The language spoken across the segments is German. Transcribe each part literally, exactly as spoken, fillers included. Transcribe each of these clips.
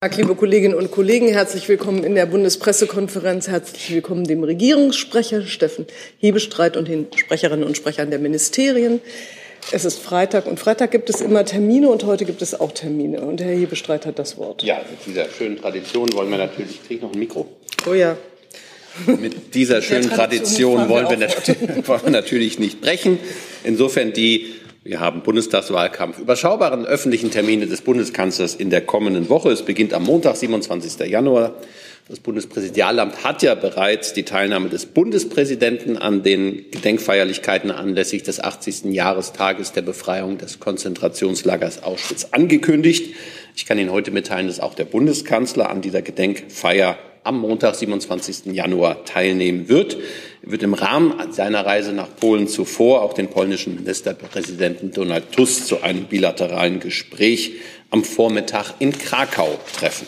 Liebe Kolleginnen und Kollegen, herzlich willkommen in der Bundespressekonferenz. Herzlich willkommen dem Regierungssprecher Steffen Hebestreit und den Sprecherinnen und Sprechern der Ministerien. Es ist Freitag und Freitag gibt es immer Termine und heute gibt es auch Termine. Und Herr Hebestreit hat das Wort. Ja, mit dieser schönen Tradition wollen wir natürlich, kriege ich noch ein Mikro? Oh ja. Mit dieser schönen Tradition, Tradition wollen, wir wir wollen wir natürlich nicht brechen. Insofern die Wir haben Bundestagswahlkampf, überschaubaren öffentlichen Termine des Bundeskanzlers in der kommenden Woche. Es beginnt am Montag, siebenundzwanzigsten Januar. Das Bundespräsidialamt hat ja bereits die Teilnahme des Bundespräsidenten an den Gedenkfeierlichkeiten anlässlich des achtzigsten Jahrestages der Befreiung des Konzentrationslagers Auschwitz angekündigt. Ich kann Ihnen heute mitteilen, dass auch der Bundeskanzler an dieser Gedenkfeier am Montag, siebenundzwanzigsten Januar teilnehmen wird. Er wird im Rahmen seiner Reise nach Polen zuvor auch den polnischen Ministerpräsidenten Donald Tusk zu einem bilateralen Gespräch am Vormittag in Krakau treffen.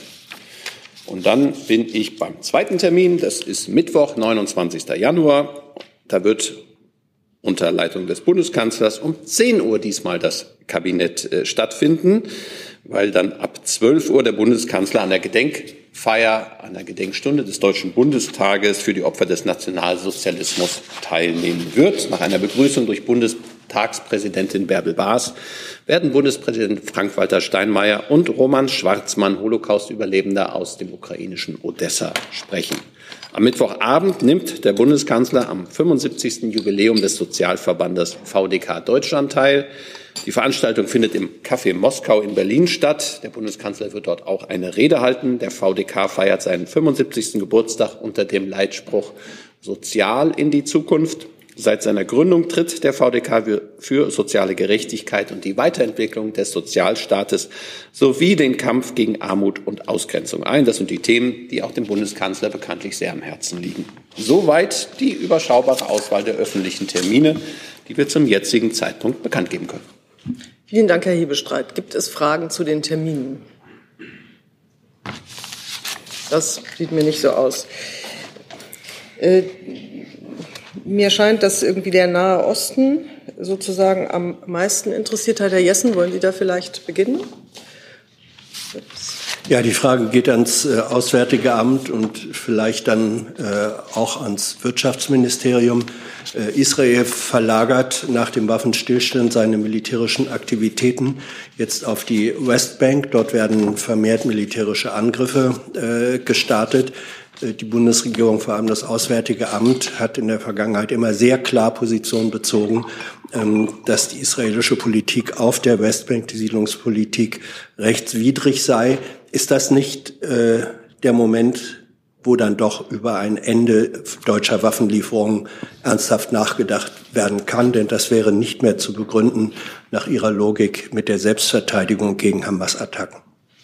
Und dann bin ich beim zweiten Termin, das ist Mittwoch, neunundzwanzigsten Januar. Da wird unter Leitung des Bundeskanzlers um zehn Uhr diesmal das Kabinett äh, stattfinden, weil dann ab zwölf Uhr der Bundeskanzler an der Gedenkfeier, an der Gedenkstunde des Deutschen Bundestages für die Opfer des Nationalsozialismus teilnehmen wird. Nach einer Begrüßung durch Bundestagspräsidentin Bärbel Baas werden Bundespräsident Frank-Walter Steinmeier und Roman Schwarzmann, Holocaust-Überlebender aus dem ukrainischen Odessa, sprechen. Am Mittwochabend nimmt der Bundeskanzler am fünfundsiebzigsten Jubiläum des Sozialverbandes V D K Deutschland teil. Die Veranstaltung findet im Café Moskau in Berlin statt. Der Bundeskanzler wird dort auch eine Rede halten. Der V D K feiert seinen fünfundsiebzigsten Geburtstag unter dem Leitspruch Sozial in die Zukunft. Seit seiner Gründung tritt der V D K für soziale Gerechtigkeit und die Weiterentwicklung des Sozialstaates sowie den Kampf gegen Armut und Ausgrenzung ein. Das sind die Themen, die auch dem Bundeskanzler bekanntlich sehr am Herzen liegen. Soweit die überschaubare Auswahl der öffentlichen Termine, die wir zum jetzigen Zeitpunkt bekannt geben können. Vielen Dank, Herr Hebestreit. Gibt es Fragen zu den Terminen? Das sieht mir nicht so aus. Äh, Mir scheint, dass irgendwie der Nahe Osten sozusagen am meisten interessiert hat. Herr Jessen, wollen Sie da vielleicht beginnen? Ja, die Frage geht ans äh, Auswärtige Amt und vielleicht dann äh, auch ans Wirtschaftsministerium. Äh, Israel verlagert nach dem Waffenstillstand seine militärischen Aktivitäten jetzt auf die Westbank. Dort werden vermehrt militärische Angriffe äh, gestartet. Die Bundesregierung, vor allem das Auswärtige Amt, hat in der Vergangenheit immer sehr klar Position bezogen, dass die israelische Politik auf der Westbank, die Siedlungspolitik, rechtswidrig sei. Ist das nicht äh, der Moment, wo dann doch über ein Ende deutscher Waffenlieferungen ernsthaft nachgedacht werden kann? Denn das wäre nicht mehr zu begründen nach Ihrer Logik mit der Selbstverteidigung gegen Hamas-Attacken.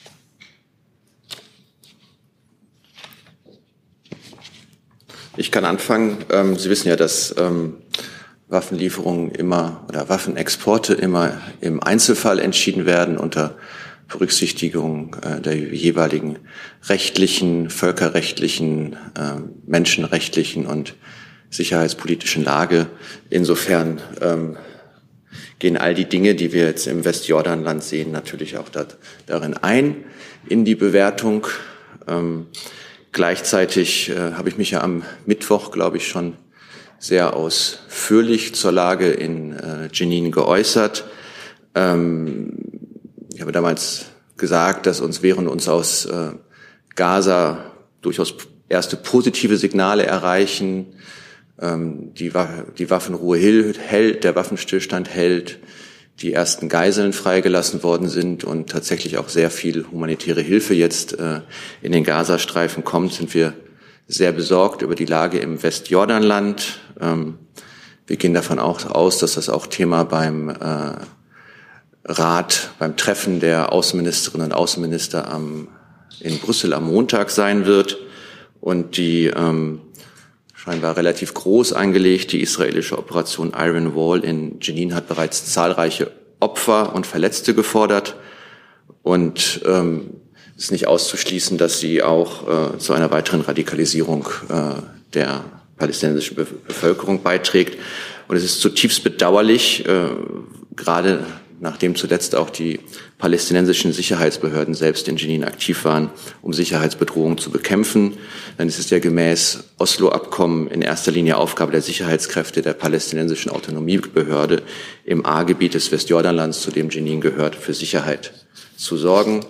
Ich kann anfangen. Ähm, Sie wissen ja, dass ähm, Waffenlieferungen immer oder Waffenexporte immer im Einzelfall entschieden werden unter Berücksichtigung äh, der jeweiligen rechtlichen, völkerrechtlichen, äh, menschenrechtlichen und sicherheitspolitischen Lage. Insofern ähm, gehen all die Dinge, die wir jetzt im Westjordanland sehen, natürlich auch dat, darin ein, in die Bewertung. Ähm, Gleichzeitig äh, habe ich mich ja am Mittwoch, glaube ich, schon sehr ausführlich zur Lage in äh, Jenin geäußert. Ähm, ich habe damals gesagt, dass uns während uns aus äh, Gaza durchaus erste positive Signale erreichen, ähm, die, die Waffenruhe hält, der Waffenstillstand hält, die ersten Geiseln freigelassen worden sind und tatsächlich auch sehr viel humanitäre Hilfe jetzt äh, in den Gazastreifen kommt, sind wir sehr besorgt über die Lage im Westjordanland. Ähm, wir gehen davon auch aus, dass das auch Thema beim äh, Rat, beim Treffen der Außenministerinnen und Außenminister am, in Brüssel am Montag sein wird. Und die ähm, scheinbar relativ groß angelegt. Die israelische Operation Iron Wall in Jenin hat bereits zahlreiche Opfer und Verletzte gefordert. Und ähm, es ist nicht auszuschließen, dass sie auch äh, zu einer weiteren Radikalisierung äh, der palästinensischen Be- Bevölkerung beiträgt. Und es ist zutiefst bedauerlich, äh, gerade nachdem zuletzt auch die palästinensischen Sicherheitsbehörden selbst in Jenin aktiv waren, um Sicherheitsbedrohungen zu bekämpfen. Dann ist es ja gemäß Oslo-Abkommen in erster Linie Aufgabe der Sicherheitskräfte der palästinensischen Autonomiebehörde im A-Gebiet des Westjordanlands, zu dem Jenin gehört, für Sicherheit zu sorgen.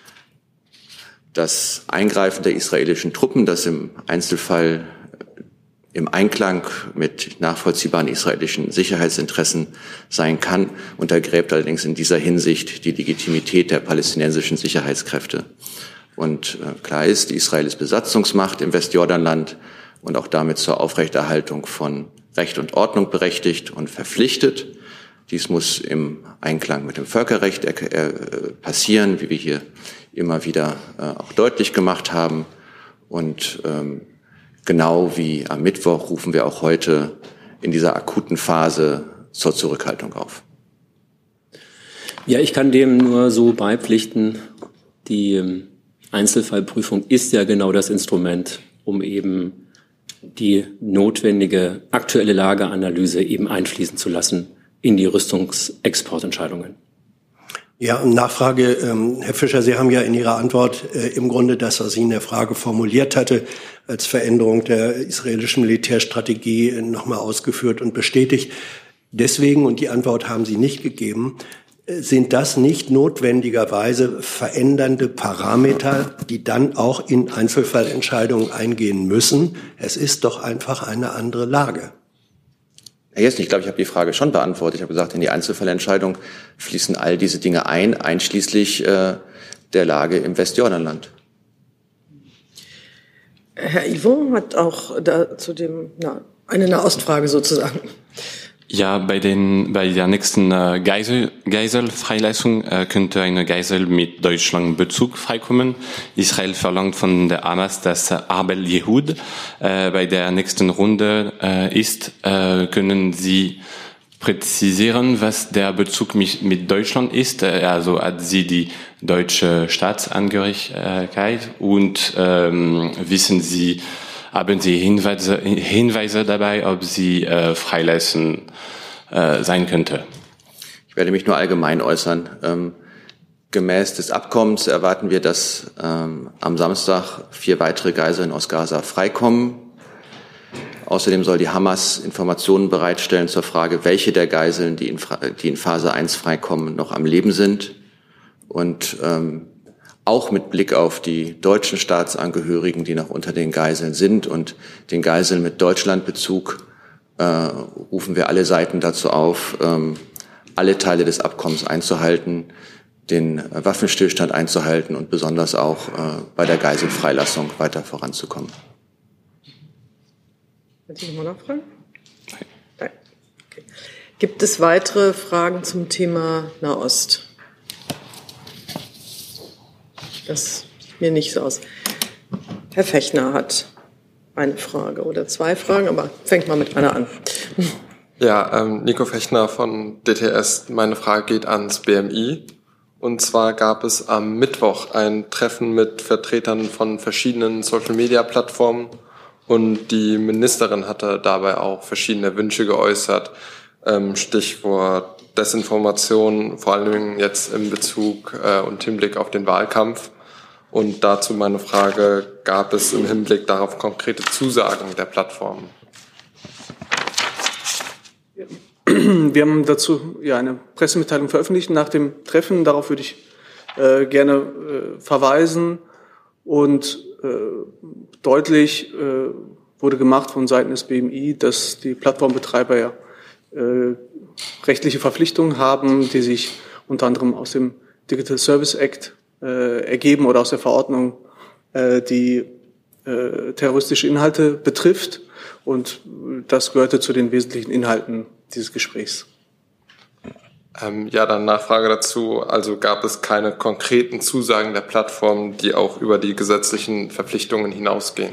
Das Eingreifen der israelischen Truppen, das im Einzelfall im Einklang mit nachvollziehbaren israelischen Sicherheitsinteressen sein kann, untergräbt allerdings in dieser Hinsicht die Legitimität der palästinensischen Sicherheitskräfte. Und äh, klar ist, Israel ist Besatzungsmacht im Westjordanland und auch damit zur Aufrechterhaltung von Recht und Ordnung berechtigt und verpflichtet. Dies muss im Einklang mit dem Völkerrecht äh, passieren, wie wir hier immer wieder äh, auch deutlich gemacht haben. Und ähm, genau wie am Mittwoch rufen wir auch heute in dieser akuten Phase zur Zurückhaltung auf. Ja, ich kann dem nur so beipflichten. Die Einzelfallprüfung ist ja genau das Instrument, um eben die notwendige aktuelle Lageanalyse eben einfließen zu lassen in die Rüstungsexportentscheidungen. Ja, Nachfrage, ähm, Herr Fischer, Sie haben ja in Ihrer Antwort äh, im Grunde das, was ich in der Frage formuliert hatte, als Veränderung der israelischen Militärstrategie äh, nochmal ausgeführt und bestätigt. Deswegen, und die Antwort haben Sie nicht gegeben, äh, sind das nicht notwendigerweise verändernde Parameter, die dann auch in Einzelfallentscheidungen eingehen müssen? Es ist doch einfach eine andere Lage. Herr Jessen, ich glaube, ich habe die Frage schon beantwortet. Ich habe gesagt, in die Einzelfallentscheidung fließen all diese Dinge ein, einschließlich äh, der Lage im Westjordanland. Herr Ivo hat auch da zu dem na, eine Nahostfrage sozusagen. Ja, bei den bei der nächsten äh, Geisel, Geiselfreilassung äh, könnte eine Geisel mit Deutschland Bezug freikommen. Israel verlangt von der Hamas, dass äh, Arbel Yehud äh, bei der nächsten Runde äh, ist. Äh, können Sie präzisieren, was der Bezug mit, mit Deutschland ist? Äh, also hat sie die deutsche Staatsangehörigkeit und ähm, wissen Sie, haben Sie Hinweise, Hinweise dabei, ob sie äh, freilassen äh, sein könnte? Ich werde mich nur allgemein äußern. Ähm, gemäß des Abkommens erwarten wir, dass ähm, am Samstag vier weitere Geiseln aus Gaza freikommen. Außerdem soll die Hamas Informationen bereitstellen zur Frage, welche der Geiseln, die in, die in Phase eins freikommen, noch am Leben sind. Und ähm, auch mit Blick auf die deutschen Staatsangehörigen, die noch unter den Geiseln sind und den Geiseln mit Deutschlandbezug, äh, rufen wir alle Seiten dazu auf, ähm, alle Teile des Abkommens einzuhalten, den Waffenstillstand einzuhalten und besonders auch äh, bei der Geiselfreilassung weiter voranzukommen. Wollen Sie nochmal nachfragen? Nein. Okay. Gibt es weitere Fragen zum Thema Nahost? Das sieht mir nicht so aus. Herr Fechner hat eine Frage oder zwei Fragen, aber fängt mal mit einer an. Ja, ähm, Nico Fechner von D T S. Meine Frage geht ans B M I. Und zwar gab es am Mittwoch ein Treffen mit Vertretern von verschiedenen Social-Media-Plattformen und die Ministerin hatte dabei auch verschiedene Wünsche geäußert. Ähm, Stichwort Desinformation, vor allem jetzt in Bezug äh, und Hinblick auf den Wahlkampf. Und dazu meine Frage, gab es im Hinblick darauf konkrete Zusagen der Plattformen? Wir haben dazu ja eine Pressemitteilung veröffentlicht nach dem Treffen. Darauf würde ich äh, gerne äh, verweisen. Und äh, deutlich äh, wurde gemacht von Seiten des B M I, dass die Plattformbetreiber ja äh, rechtliche Verpflichtungen haben, die sich unter anderem aus dem Digital Service Act äh, ergeben oder aus der Verordnung, äh, die äh, terroristische Inhalte betrifft. Und das gehörte zu den wesentlichen Inhalten dieses Gesprächs. Ähm, ja, dann Nachfrage dazu. Also gab es keine konkreten Zusagen der Plattform, die auch über die gesetzlichen Verpflichtungen hinausgehen?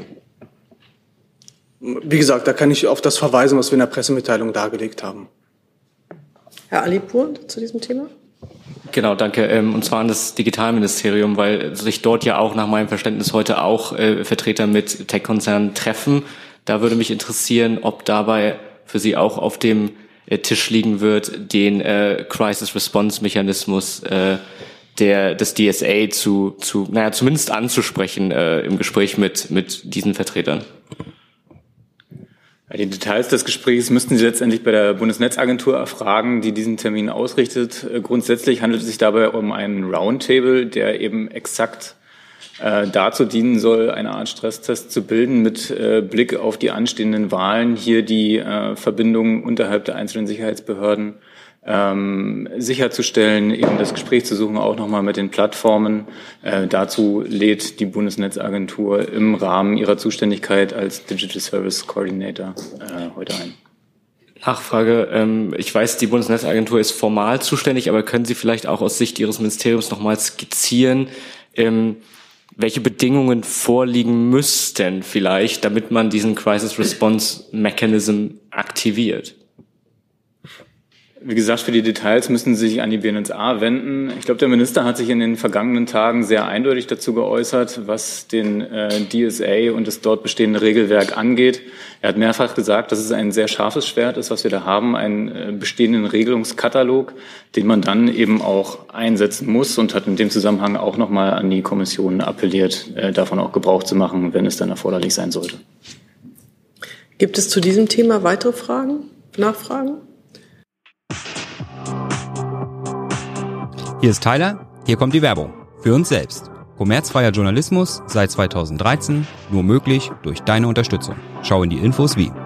Wie gesagt, da kann ich auf das verweisen, was wir in der Pressemitteilung dargelegt haben. Herr Alipur zu diesem Thema? Genau, danke. Und zwar an das Digitalministerium, weil sich dort ja auch nach meinem Verständnis heute auch äh, Vertreter mit Tech-Konzernen treffen. Da würde mich interessieren, ob dabei für Sie auch auf dem äh, Tisch liegen wird, den äh, Crisis-Response-Mechanismus äh, der des D S A zu, zu naja, zumindest anzusprechen äh, im Gespräch mit mit diesen Vertretern? Die Details des Gesprächs müssten Sie letztendlich bei der Bundesnetzagentur erfragen, die diesen Termin ausrichtet. Grundsätzlich handelt es sich dabei um einen Roundtable, der eben exakt äh, dazu dienen soll, eine Art Stresstest zu bilden mit äh, Blick auf die anstehenden Wahlen, hier die äh, Verbindungen unterhalb der einzelnen Sicherheitsbehörden ähm, sicherzustellen, eben das Gespräch zu suchen, auch nochmal mit den Plattformen. Äh, dazu lädt die Bundesnetzagentur im Rahmen ihrer Zuständigkeit als Digital Service Coordinator äh, heute ein. Nachfrage. Ähm, ich weiß, die Bundesnetzagentur ist formal zuständig, aber können Sie vielleicht auch aus Sicht Ihres Ministeriums nochmal skizzieren, ähm, welche Bedingungen vorliegen müssten vielleicht, damit man diesen Crisis Response Mechanism aktiviert? Wie gesagt, für die Details müssen Sie sich an die B N S A wenden. Ich glaube, der Minister hat sich in den vergangenen Tagen sehr eindeutig dazu geäußert, was den äh, D S A und das dort bestehende Regelwerk angeht. Er hat mehrfach gesagt, dass es ein sehr scharfes Schwert ist, was wir da haben, einen äh, bestehenden Regelungskatalog, den man dann eben auch einsetzen muss, und hat in dem Zusammenhang auch nochmal an die Kommission appelliert, äh, davon auch Gebrauch zu machen, wenn es dann erforderlich sein sollte. Gibt es zu diesem Thema weitere Fragen, Nachfragen? Hier ist Tyler, hier kommt die Werbung. Für uns selbst. Kommerzfreier Journalismus seit zweitausenddreizehn, nur möglich durch deine Unterstützung. Schau in die Infos wie.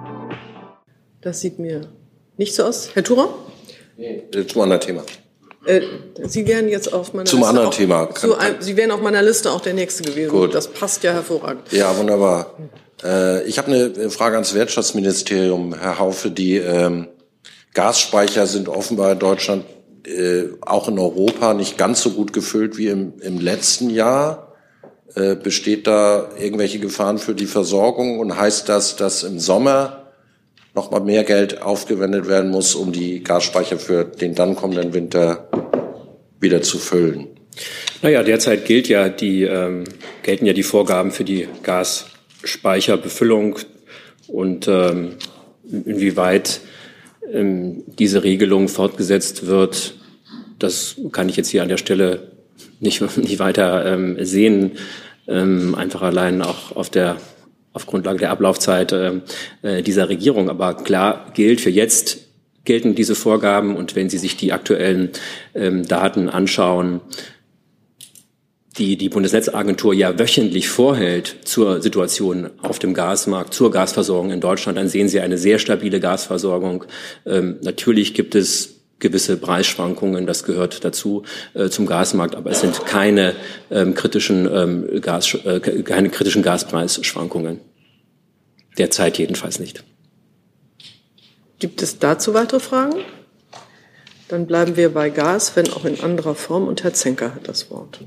Das sieht mir nicht so aus. Herr Thurer? Nee, zum anderen Thema. Äh, Sie wären jetzt auf meiner zum Liste. Anderen auch, Thema. Zu ein, Sie wären auf meiner Liste auch der Nächste gewesen. Gut. Das passt ja hervorragend. Ja, wunderbar. Äh, ich habe eine Frage ans Wirtschaftsministerium, Herr Haufe. Die ähm, Gasspeicher sind offenbar in Deutschland, äh, auch in Europa, nicht ganz so gut gefüllt wie im, im letzten Jahr. Äh, besteht da irgendwelche Gefahren für die Versorgung? Und heißt das, dass im Sommer noch mal mehr Geld aufgewendet werden muss, um die Gasspeicher für den dann kommenden Winter wieder zu füllen? Naja, derzeit gilt ja die, ähm, gelten ja die Vorgaben für die Gasspeicherbefüllung, und ähm, inwieweit ähm, diese Regelung fortgesetzt wird, das kann ich jetzt hier an der Stelle nicht, nicht weiter ähm, sehen, ähm, einfach allein auch auf der auf Grundlage der Ablaufzeit äh, dieser Regierung. Aber klar gilt, für jetzt gelten diese Vorgaben, und wenn Sie sich die aktuellen ähm, Daten anschauen, die die Bundesnetzagentur ja wöchentlich vorhält zur Situation auf dem Gasmarkt, zur Gasversorgung in Deutschland, dann sehen Sie eine sehr stabile Gasversorgung. Ähm, natürlich gibt es gewisse Preisschwankungen, das gehört dazu äh, zum Gasmarkt, aber es sind keine ähm, kritischen ähm, Gas, äh, keine kritischen Gaspreisschwankungen. Derzeit jedenfalls nicht. Gibt es dazu weitere Fragen? Dann bleiben wir bei Gas, wenn auch in anderer Form, und Herr Zenker hat das Wort.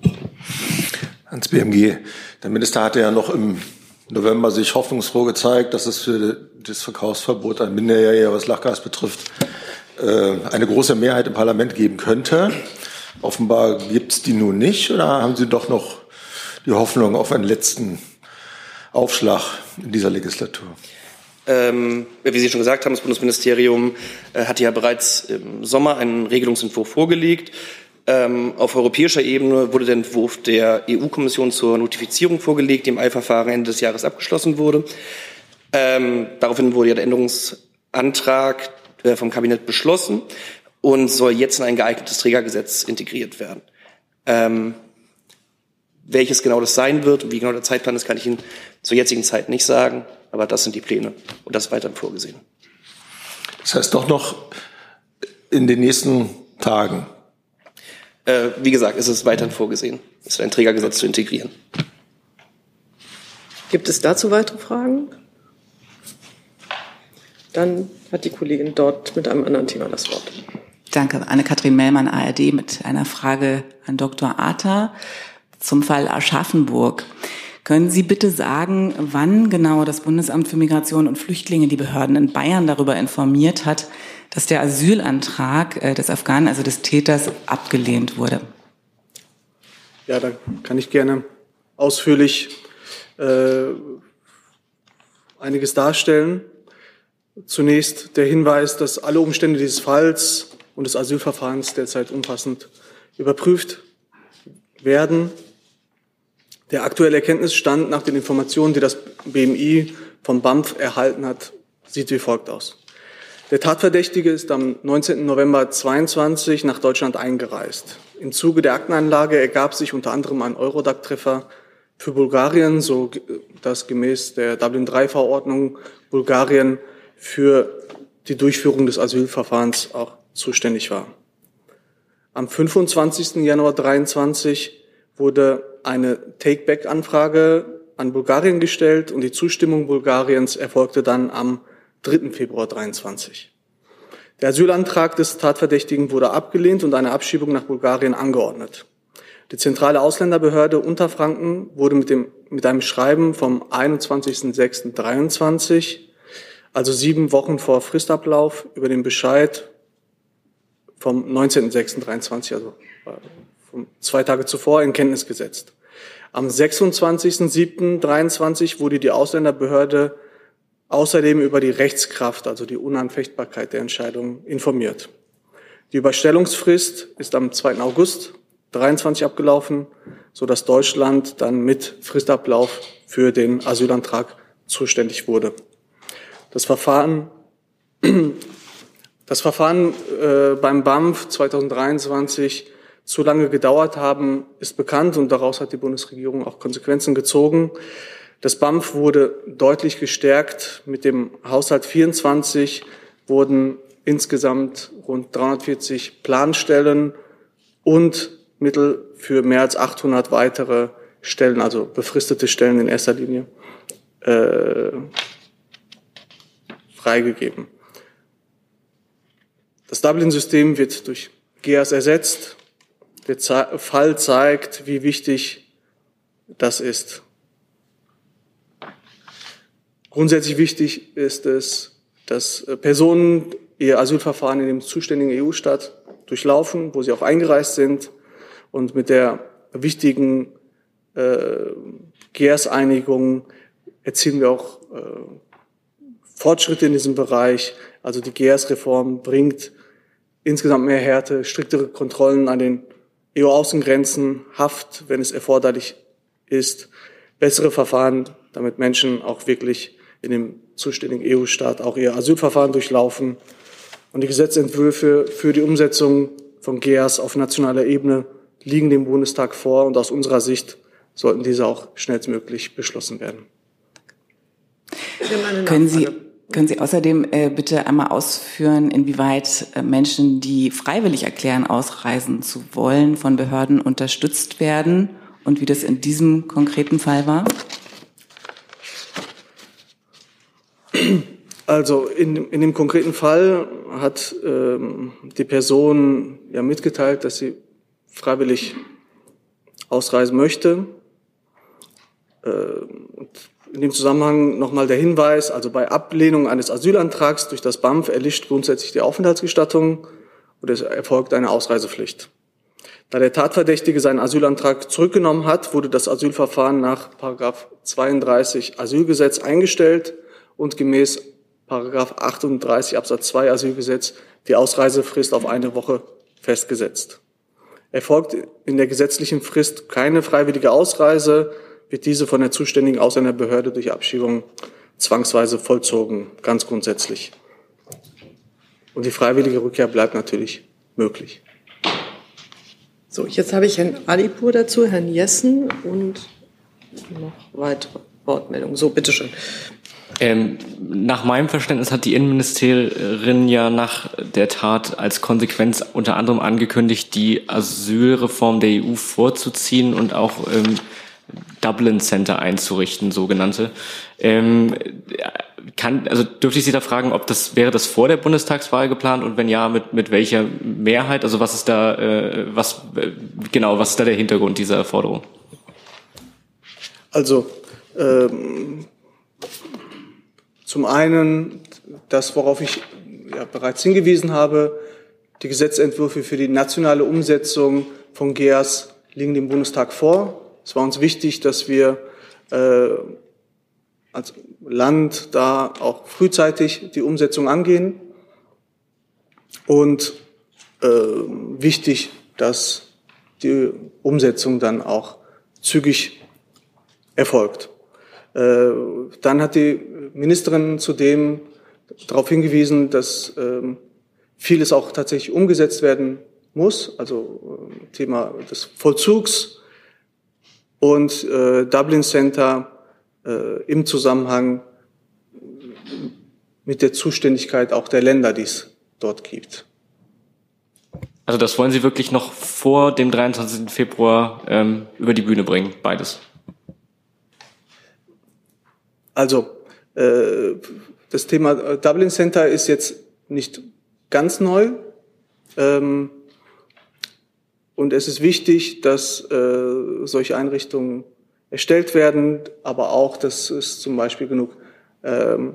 Ans B M G. Der Minister hatte ja noch im November sich hoffnungsfroh gezeigt, dass es für das Verkaufsverbot an Minderjährige, was Lachgas betrifft, eine große Mehrheit im Parlament geben könnte. Offenbar gibt es die nun nicht, oder haben Sie doch noch die Hoffnung auf einen letzten Aufschlag in dieser Legislatur? Ähm, wie Sie schon gesagt haben, das Bundesministerium äh, hatte ja bereits im Sommer einen Regelungsentwurf vorgelegt. Ähm, auf europäischer Ebene wurde der Entwurf der E U-Kommission zur Notifizierung vorgelegt, die im Eilverfahren Ende des Jahres abgeschlossen wurde. Ähm, daraufhin wurde ja der Änderungsantrag vom Kabinett beschlossen und soll jetzt in ein geeignetes Trägergesetz integriert werden. Ähm, welches genau das sein wird und wie genau der Zeitplan ist, kann ich Ihnen zur jetzigen Zeit nicht sagen, aber das sind die Pläne und das ist weiterhin vorgesehen. Das heißt doch noch in den nächsten Tagen? Äh, wie gesagt, es ist weiterhin vorgesehen, es ist ein Trägergesetz zu integrieren. Gibt es dazu weitere Fragen? Dann hat die Kollegin dort mit einem anderen Thema das Wort. Danke. Anne-Kathrin Mellmann, A R D, mit einer Frage an Doktor Arter zum Fall Aschaffenburg. Können Sie bitte sagen, wann genau das Bundesamt für Migration und Flüchtlinge die Behörden in Bayern darüber informiert hat, dass der Asylantrag des Afghanen, also des Täters, abgelehnt wurde? Ja, da kann ich gerne ausführlich äh, einiges darstellen. zunächst der Hinweis, dass alle Umstände dieses Falls und des Asylverfahrens derzeit umfassend überprüft werden. Der aktuelle Erkenntnisstand nach den Informationen, die das B M I vom B A M F erhalten hat, sieht wie folgt aus. Der Tatverdächtige ist am neunzehnten November zweiundzwanzig nach Deutschland eingereist. Im Zuge der Akteneinlage ergab sich unter anderem ein Eurodac-Treffer für Bulgarien, so dass gemäß der Dublin drei Verordnung Bulgarien für die Durchführung des Asylverfahrens auch zuständig war. Am fünfundzwanzigsten Januar dreiundzwanzig wurde eine Take-Back-Anfrage an Bulgarien gestellt und die Zustimmung Bulgariens erfolgte dann am dritten Februar dreiundzwanzig. Der Asylantrag des Tatverdächtigen wurde abgelehnt und eine Abschiebung nach Bulgarien angeordnet. Die zentrale Ausländerbehörde Unterfranken wurde mit, dem, mit einem Schreiben vom einundzwanzigsten sechsten dreiundzwanzig, also sieben Wochen vor Fristablauf, über den Bescheid vom neunzehnten sechsten dreiundzwanzig, also zwei Tage zuvor, in Kenntnis gesetzt. Am sechsundzwanzigsten siebten dreiundzwanzig wurde die Ausländerbehörde außerdem über die Rechtskraft, also die Unanfechtbarkeit der Entscheidung, informiert. Die Überstellungsfrist ist am zweiten August dreiundzwanzig abgelaufen, sodass Deutschland dann mit Fristablauf für den Asylantrag zuständig wurde. Das Verfahren, das Verfahren äh, beim B A M F zweitausenddreiundzwanzig zu lange gedauert haben, ist bekannt und daraus hat die Bundesregierung auch Konsequenzen gezogen. Das B A M F wurde deutlich gestärkt. Mit dem Haushalt vierundzwanzig wurden insgesamt rund dreihundertvierzig Planstellen und Mittel für mehr als achthundert weitere Stellen, also befristete Stellen in erster Linie, äh, freigegeben. Das Dublin-System wird durch G E A S ersetzt. Der Ze- Fall zeigt, wie wichtig das ist. Grundsätzlich wichtig ist es, dass Personen ihr Asylverfahren in dem zuständigen E U-Staat durchlaufen, wo sie auch eingereist sind. Und mit der wichtigen äh, G E A S-Einigung erzielen wir auch äh, Fortschritte in diesem Bereich. Also die G E A S-Reform bringt insgesamt mehr Härte, striktere Kontrollen an den E U-Außengrenzen, Haft, wenn es erforderlich ist, bessere Verfahren, damit Menschen auch wirklich in dem zuständigen E U-Staat auch ihr Asylverfahren durchlaufen. Und die Gesetzentwürfe für die Umsetzung von G E A S auf nationaler Ebene liegen dem Bundestag vor und aus unserer Sicht sollten diese auch schnellstmöglich beschlossen werden. Können Sie, können Sie außerdem äh, bitte einmal ausführen, inwieweit äh, Menschen, die freiwillig erklären, ausreisen zu wollen, von Behörden unterstützt werden und wie das in diesem konkreten Fall war? Also in, in dem konkreten Fall hat ähm, die Person ja mitgeteilt, dass sie freiwillig ausreisen möchte. Äh, und in dem Zusammenhang nochmal der Hinweis, also bei Ablehnung eines Asylantrags durch das B A M F erlischt grundsätzlich die Aufenthaltsgestattung und es erfolgt eine Ausreisepflicht. Da der Tatverdächtige seinen Asylantrag zurückgenommen hat, wurde das Asylverfahren nach Paragraph zweiunddreißig Asylgesetz eingestellt und gemäß Paragraph achtunddreißig Absatz zwei Asylgesetz die Ausreisefrist auf eine Woche festgesetzt. Erfolgt in der gesetzlichen Frist keine freiwillige Ausreise, wird diese von der zuständigen Ausländerbehörde durch Abschiebung zwangsweise vollzogen, ganz grundsätzlich. Und die freiwillige Rückkehr bleibt natürlich möglich. So, jetzt habe ich Herrn Alipur dazu, Herrn Jessen und noch weitere Wortmeldungen. So, bitteschön. Ähm, nach meinem Verständnis hat die Innenministerin ja nach der Tat als Konsequenz unter anderem angekündigt, die Asylreform der E U vorzuziehen und auch ähm, Dublin Center einzurichten, sogenannte. Ähm, kann, also dürfte ich Sie da fragen, ob das wäre das vor der Bundestagswahl geplant und wenn ja, mit mit welcher Mehrheit? Also was ist da äh, was äh, genau was ist da der Hintergrund dieser Forderung? Also ähm, zum einen das, worauf ich ja bereits hingewiesen habe, die Gesetzentwürfe für die nationale Umsetzung von G E A S liegen dem Bundestag vor. Es war uns wichtig, dass wir äh, als Land da auch frühzeitig die Umsetzung angehen. Und äh, wichtig, dass die Umsetzung dann auch zügig erfolgt. Äh, dann hat die Ministerin zudem darauf hingewiesen, dass äh, vieles auch tatsächlich umgesetzt werden muss, also äh, Thema des Vollzugs und äh, Dublin Center äh, im Zusammenhang mit der Zuständigkeit auch der Länder, die es dort gibt. Also das wollen Sie wirklich noch vor dem dreiundzwanzigsten Februar ähm, über die Bühne bringen, beides? Also äh, das Thema Dublin Center ist jetzt nicht ganz neu. Ähm, und es ist wichtig, dass äh, solche Einrichtungen erstellt werden, aber auch, dass es zum Beispiel genug ähm,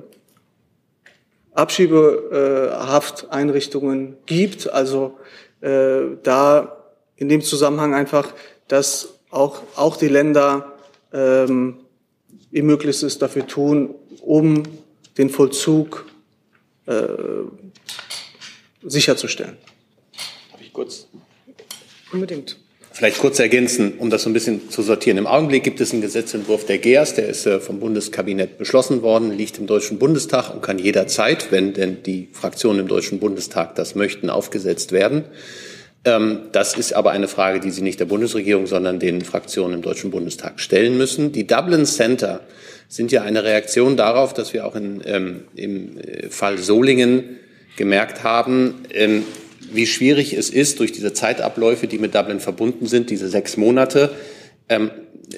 Abschiebehafteinrichtungen gibt. Also äh, da in dem Zusammenhang einfach, dass auch, auch die Länder ähm, ihr Möglichstes dafür tun, um den Vollzug äh, sicherzustellen. Darf ich kurz? Unbedingt. Vielleicht kurz ergänzen, um das so ein bisschen zu sortieren. Im Augenblick gibt es einen Gesetzentwurf der G E A S, der ist äh, vom Bundeskabinett beschlossen worden, liegt im Deutschen Bundestag und kann jederzeit, wenn denn die Fraktionen im Deutschen Bundestag das möchten, aufgesetzt werden. Ähm, das ist aber eine Frage, die Sie nicht der Bundesregierung, sondern den Fraktionen im Deutschen Bundestag stellen müssen. Die Dublin Center sind ja eine Reaktion darauf, dass wir auch in, ähm, im Fall Solingen gemerkt haben, ähm, wie schwierig es ist, durch diese Zeitabläufe, die mit Dublin verbunden sind, diese sechs Monate, ähm,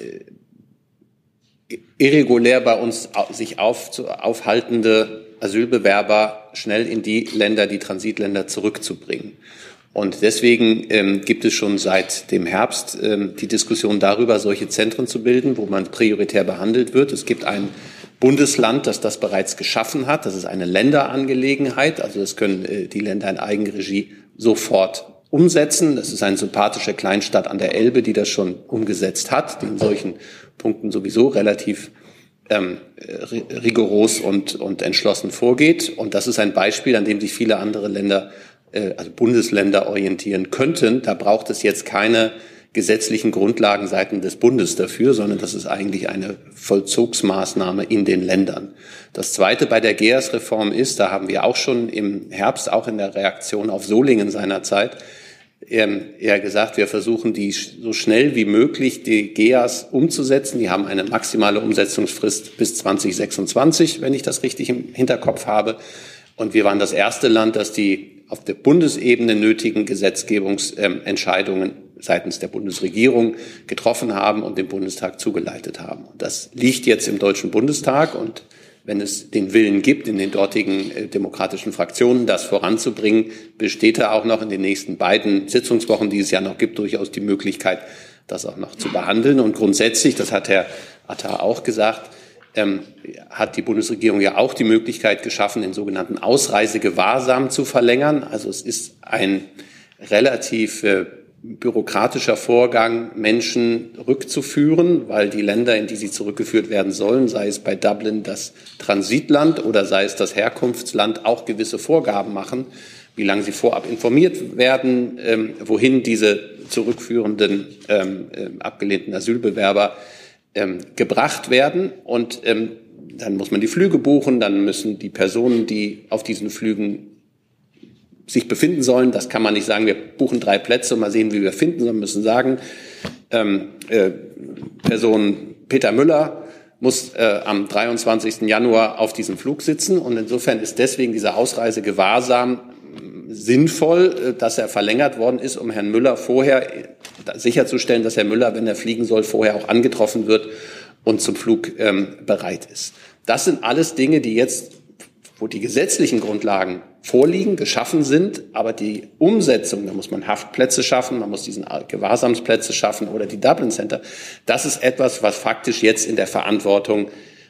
irregulär bei uns sich auf, aufhaltende Asylbewerber schnell in die Länder, die Transitländer zurückzubringen. Und deswegen ähm, gibt es schon seit dem Herbst ähm, die Diskussion darüber, solche Zentren zu bilden, wo man prioritär behandelt wird. Es gibt ein Bundesland, das das bereits geschaffen hat. Das ist eine Länderangelegenheit. Also das können äh, die Länder in Eigenregie sofort umsetzen. Das ist eine sympathische Kleinstadt an der Elbe, die das schon umgesetzt hat, die in solchen Punkten sowieso relativ ähm, rigoros und, und entschlossen vorgeht. Und das ist ein Beispiel, an dem sich viele andere Länder, äh, also Bundesländer orientieren könnten. Da braucht es jetzt keine gesetzlichen Grundlagen seitens des Bundes dafür, sondern das ist eigentlich eine Vollzugsmaßnahme in den Ländern. Das Zweite bei der G E A S-Reform ist, da haben wir auch schon im Herbst, auch in der Reaktion auf Solingen seinerzeit, eher gesagt, wir versuchen, die so schnell wie möglich die G E A S umzusetzen. Die haben eine maximale Umsetzungsfrist bis zwanzig sechsundzwanzig, wenn ich das richtig im Hinterkopf habe. Und wir waren das erste Land, das die auf der Bundesebene nötigen Gesetzgebungsentscheidungen seitens der Bundesregierung getroffen haben und dem Bundestag zugeleitet haben. Und das liegt jetzt im Deutschen Bundestag. Und wenn es den Willen gibt, in den dortigen äh, demokratischen Fraktionen das voranzubringen, besteht da auch noch in den nächsten beiden Sitzungswochen, die es ja noch gibt, durchaus die Möglichkeit, das auch noch zu behandeln. Und grundsätzlich, das hat Herr Attar auch gesagt, ähm, hat die Bundesregierung ja auch die Möglichkeit geschaffen, den sogenannten Ausreisegewahrsam zu verlängern. Also es ist ein relativ äh, bürokratischer Vorgang, Menschen rückzuführen, weil die Länder, in die sie zurückgeführt werden sollen, sei es bei Dublin das Transitland oder sei es das Herkunftsland, auch gewisse Vorgaben machen, wie lange sie vorab informiert werden, ähm, wohin diese zurückführenden ähm, äh, abgelehnten Asylbewerber ähm, gebracht werden. Und ähm, dann muss man die Flüge buchen, dann müssen die Personen, die auf diesen Flügen sich befinden sollen, das kann man nicht sagen, wir buchen drei Plätze und mal sehen, wie wir finden, sondern müssen sagen, ähm, äh, Person Peter Müller muss äh, am dreiundzwanzigsten Januar auf diesem Flug sitzen. Und insofern ist deswegen dieser Ausreisegewahrsam sinnvoll, äh, dass er verlängert worden ist, um Herrn Müller vorher äh, sicherzustellen, dass Herr Müller, wenn er fliegen soll, vorher auch angetroffen wird und zum Flug ähm, bereit ist. Das sind alles Dinge, die jetzt, wo die gesetzlichen Grundlagen vorliegen, geschaffen sind, aber die Umsetzung, da muss man Haftplätze schaffen, man muss diesen Gewahrsamsplätze schaffen oder die Dublin Center, das ist etwas, was faktisch jetzt in der Verantwortung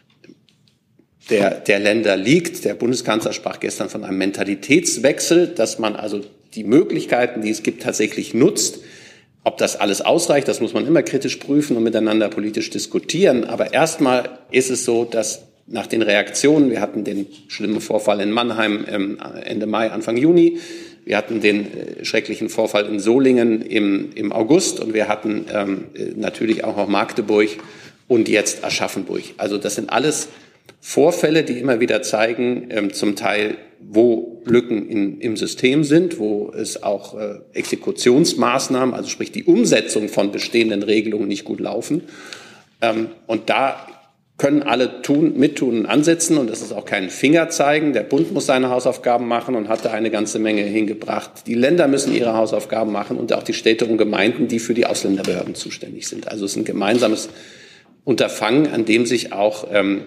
der, der Länder liegt. Der Bundeskanzler sprach gestern von einem Mentalitätswechsel, dass man also die Möglichkeiten, die es gibt, tatsächlich nutzt. Ob das alles ausreicht, das muss man immer kritisch prüfen und miteinander politisch diskutieren. Aber erstmal ist es so, dass nach den Reaktionen, wir hatten den schlimmen Vorfall in Mannheim Ende Mai, Anfang Juni, wir hatten den äh, schrecklichen Vorfall in Solingen im, im August und wir hatten ähm, natürlich auch noch Magdeburg und jetzt Aschaffenburg. Also das sind alles Vorfälle, die immer wieder zeigen, ähm, zum Teil, wo Lücken in, im System sind, wo es auch äh, Exekutionsmaßnahmen, also sprich die Umsetzung von bestehenden Regelungen nicht gut laufen. Ähm, und da können alle tun, mittun und ansetzen, und das ist auch kein Fingerzeigen. Der Bund muss seine Hausaufgaben machen und hat da eine ganze Menge hingebracht. Die Länder müssen ihre Hausaufgaben machen und auch die Städte und Gemeinden, die für die Ausländerbehörden zuständig sind. Also es ist ein gemeinsames Unterfangen, an dem sich auch ähm,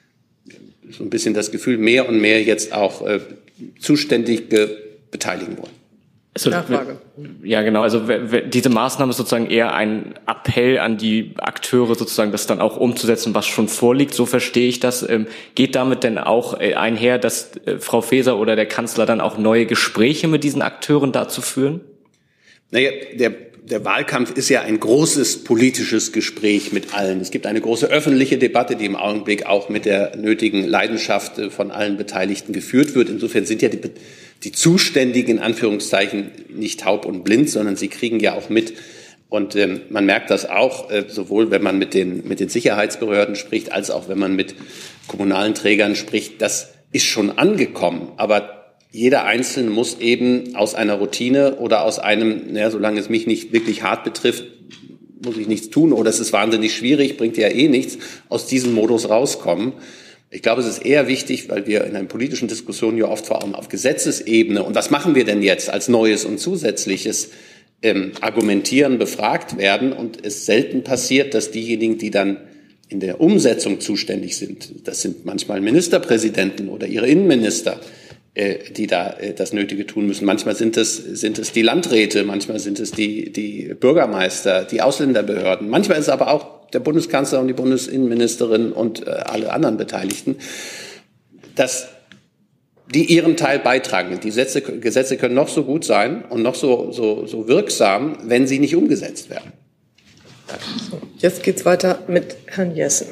so ein bisschen das Gefühl mehr und mehr jetzt auch äh, Zuständige beteiligen wollen. Also, Nachfrage. Ja, genau. Also diese Maßnahme ist sozusagen eher ein Appell an die Akteure, sozusagen das dann auch umzusetzen, was schon vorliegt. So verstehe ich das. Geht damit denn auch einher, dass Frau Faeser oder der Kanzler dann auch neue Gespräche mit diesen Akteuren dazu führen? Naja, der Der Wahlkampf ist ja ein großes politisches Gespräch mit allen. Es gibt eine große öffentliche Debatte, die im Augenblick auch mit der nötigen Leidenschaft von allen Beteiligten geführt wird. Insofern sind ja die, die Zuständigen, in Anführungszeichen, nicht taub und blind, sondern sie kriegen ja auch mit. Und ähm, man merkt das auch, äh, sowohl wenn man mit den, mit den Sicherheitsbehörden spricht, als auch wenn man mit kommunalen Trägern spricht. Das ist schon angekommen, aber jeder Einzelne muss eben aus einer Routine oder aus einem, naja, solange es mich nicht wirklich hart betrifft, muss ich nichts tun oder es ist wahnsinnig schwierig, bringt ja eh nichts, aus diesem Modus rauskommen. Ich glaube, es ist eher wichtig, weil wir in einer politischen Diskussion ja oft vor allem auf Gesetzesebene, und was machen wir denn jetzt als Neues und Zusätzliches, ähm, argumentieren, befragt werden, und es selten passiert, dass diejenigen, die dann in der Umsetzung zuständig sind, das sind manchmal Ministerpräsidenten oder ihre Innenminister, die da das Nötige tun müssen. Manchmal sind es, sind es die Landräte, manchmal sind es die, die Bürgermeister, die Ausländerbehörden. Manchmal ist es aber auch der Bundeskanzler und die Bundesinnenministerin und alle anderen Beteiligten, dass die ihren Teil beitragen. Die Gesetze, Gesetze können noch so gut sein und noch so, so, so wirksam, wenn sie nicht umgesetzt werden. So, jetzt geht's weiter mit Herrn Jessen.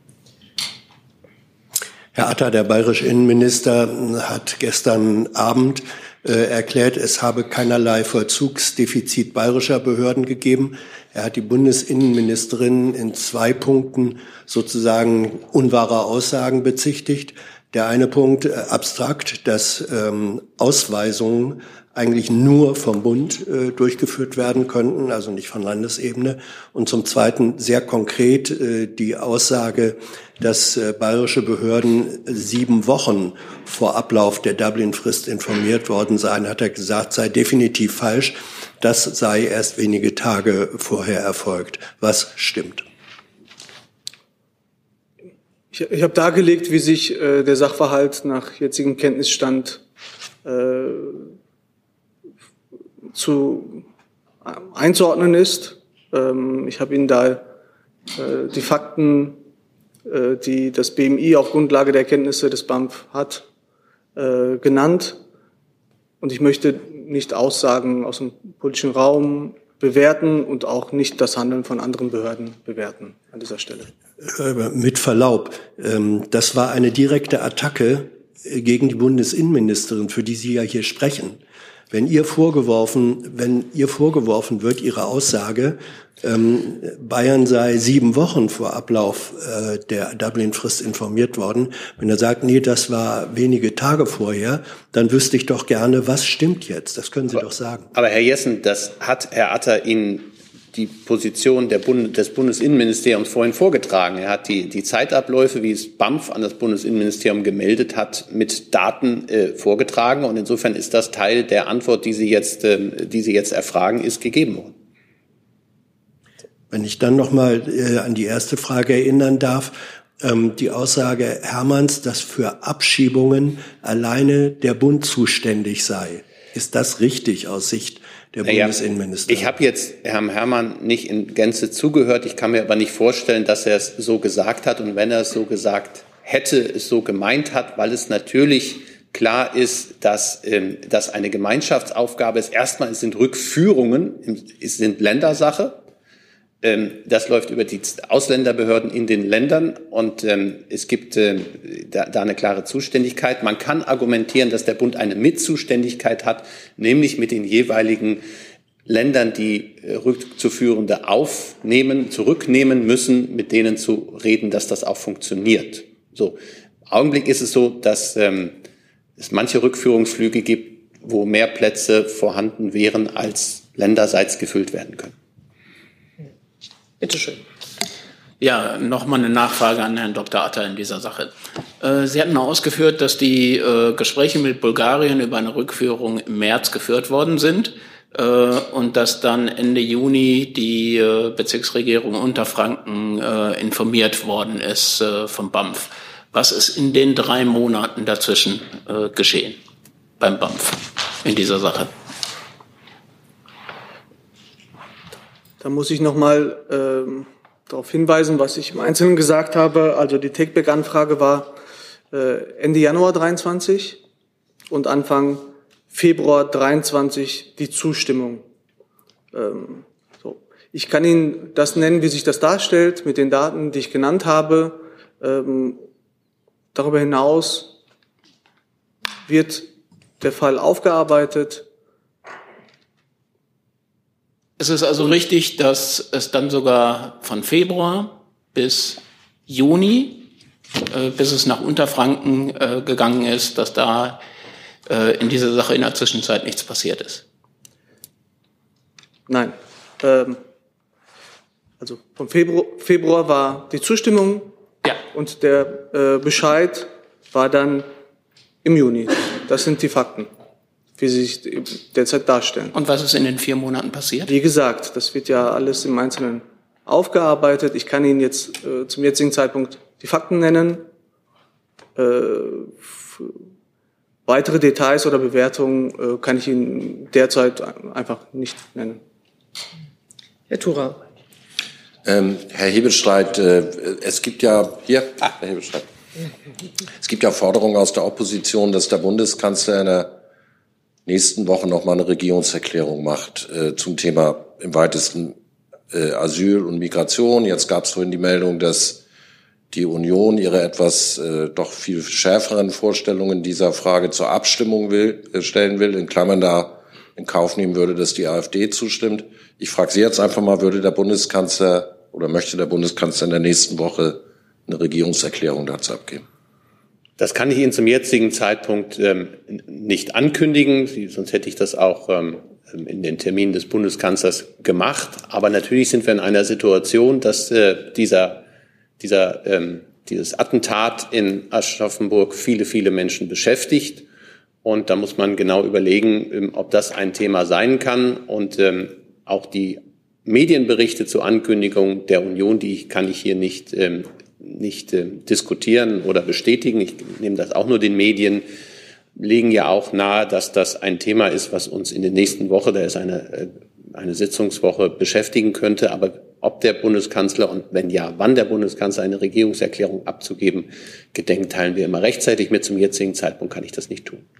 Herr Atta, der bayerische Innenminister, hat gestern Abend äh, erklärt, es habe keinerlei Vollzugsdefizit bayerischer Behörden gegeben. Er hat die Bundesinnenministerin in zwei Punkten sozusagen unwahrer Aussagen bezichtigt. Der eine Punkt, äh, abstrakt, dass ähm, Ausweisungen eigentlich nur vom Bund äh, durchgeführt werden könnten, also nicht von Landesebene. Und zum Zweiten sehr konkret äh, die Aussage, dass äh, bayerische Behörden sieben Wochen vor Ablauf der Dublin-Frist informiert worden seien, hat er gesagt, sei definitiv falsch. Das sei erst wenige Tage vorher erfolgt. Was stimmt? Ich, ich habe dargelegt, wie sich äh, der Sachverhalt nach jetzigem Kenntnisstand äh, zu einzuordnen ist. Ähm, ich habe Ihnen da äh, die Fakten, äh, die das B M I auf Grundlage der Erkenntnisse des B A M F hat, äh, genannt. Und ich möchte nicht Aussagen aus dem politischen Raum bewerten und auch nicht das Handeln von anderen Behörden bewerten an dieser Stelle. Mit Verlaub, ähm, das war eine direkte Attacke gegen die Bundesinnenministerin, für die Sie ja hier sprechen. Wenn ihr vorgeworfen, wenn ihr vorgeworfen wird, Ihre Aussage, ähm, Bayern sei sieben Wochen vor Ablauf äh, der Dublin-Frist informiert worden, wenn er sagt, nee, das war wenige Tage vorher, dann wüsste ich doch gerne, was stimmt jetzt? Das können Sie aber, doch sagen. Aber Herr Jessen, das hat Herr Atta Ihnen die Position der Bund- des Bundesinnenministeriums vorhin vorgetragen. Er hat die, die Zeitabläufe, wie es B A M F an das Bundesinnenministerium gemeldet hat, mit Daten äh, vorgetragen. Und insofern ist das Teil der Antwort, die Sie jetzt, äh, die Sie jetzt erfragen, ist gegeben worden. Wenn ich dann noch mal äh, an die erste Frage erinnern darf, ähm, die Aussage Hermanns, dass für Abschiebungen alleine der Bund zuständig sei. Ist das richtig aus Sicht der naja, Bundesinnenminister? Ich habe jetzt Herrn Hermann nicht in Gänze zugehört. Ich kann mir aber nicht vorstellen, dass er es so gesagt hat. Und wenn er es so gesagt hätte, es so gemeint hat, weil es natürlich klar ist, dass ähm, das eine Gemeinschaftsaufgabe ist. Erstmal, es sind Rückführungen, es sind Ländersache. Ähm, das läuft über die Ausländerbehörden in den Ländern und ähm, es gibt äh, da, da eine klare Zuständigkeit. Man kann argumentieren, dass der Bund eine Mitzuständigkeit hat, nämlich mit den jeweiligen Ländern, die äh, Rückzuführende aufnehmen, zurücknehmen müssen, mit denen zu reden, dass das auch funktioniert. So, im Augenblick ist es so, dass ähm, es manche Rückführungsflüge gibt, wo mehr Plätze vorhanden wären, als länderseits gefüllt werden können. Bitte schön. Ja, nochmal eine Nachfrage an Herrn Doktor Atta in dieser Sache. Äh, Sie hatten ausgeführt, dass die äh, Gespräche mit Bulgarien über eine Rückführung im März geführt worden sind äh, und dass dann Ende Juni die äh, Bezirksregierung Unterfranken äh, informiert worden ist äh, vom B A M F. Was ist in den drei Monaten dazwischen äh, geschehen beim B A M F in dieser Sache? Da muss ich noch mal ähm, darauf hinweisen, was ich im Einzelnen gesagt habe. Also die Take-Back-Anfrage war äh, Ende Januar dreiundzwanzig und Anfang Februar dreiundzwanzig die Zustimmung. Ähm, so. Ich kann Ihnen das nennen, wie sich das darstellt, mit den Daten, die ich genannt habe. Ähm, darüber hinaus wird der Fall aufgearbeitet. Es ist also richtig, dass es dann sogar von Februar bis Juni, äh, bis es nach Unterfranken äh, gegangen ist, dass da äh, in dieser Sache in der Zwischenzeit nichts passiert ist. Nein. Ähm, also vom Februar, Februar war die Zustimmung ja. und der äh, Bescheid war dann im Juni. Das sind die Fakten, wie sie sich derzeit darstellen. Und was ist in den vier Monaten passiert? Wie gesagt, das wird ja alles im Einzelnen aufgearbeitet. Ich kann Ihnen jetzt äh, zum jetzigen Zeitpunkt die Fakten nennen. Äh, weitere Details oder Bewertungen äh, kann ich Ihnen derzeit einfach nicht nennen. Herr Thura. Ähm, Herr Hebestreit, äh, es gibt ja hier, ah, Herr Hebestreit. Es gibt ja Forderungen aus der Opposition, dass der Bundeskanzler in der nächsten Woche noch mal eine Regierungserklärung macht äh, zum Thema im weitesten äh, Asyl und Migration. Jetzt gab es vorhin die Meldung, dass die Union ihre etwas äh, doch viel schärferen Vorstellungen dieser Frage zur Abstimmung will, äh, stellen will, in Klammern da in Kauf nehmen würde, dass die AfD zustimmt. Ich frage Sie jetzt einfach mal, würde der Bundeskanzler oder möchte der Bundeskanzler in der nächsten Woche eine Regierungserklärung dazu abgeben? Das kann ich Ihnen zum jetzigen Zeitpunkt ähm, nicht ankündigen, sonst hätte ich das auch ähm, in den Terminen des Bundeskanzlers gemacht. Aber natürlich sind wir in einer Situation, dass äh, dieser, dieser, ähm, dieses Attentat in Aschaffenburg viele, viele Menschen beschäftigt. Und da muss man genau überlegen, ähm, ob das ein Thema sein kann. Und ähm, auch die Medienberichte zur Ankündigung der Union, die kann ich hier nicht ähm, nicht äh, diskutieren oder bestätigen. Ich nehme das auch nur den Medien, legen ja auch nahe, dass das ein Thema ist, was uns in der nächsten Woche, da ist eine, äh, eine Sitzungswoche, beschäftigen könnte. Aber ob der Bundeskanzler und wenn ja, wann der Bundeskanzler eine Regierungserklärung abzugeben gedenkt, teilen wir immer rechtzeitig mit. Zum jetzigen Zeitpunkt kann ich das nicht tun.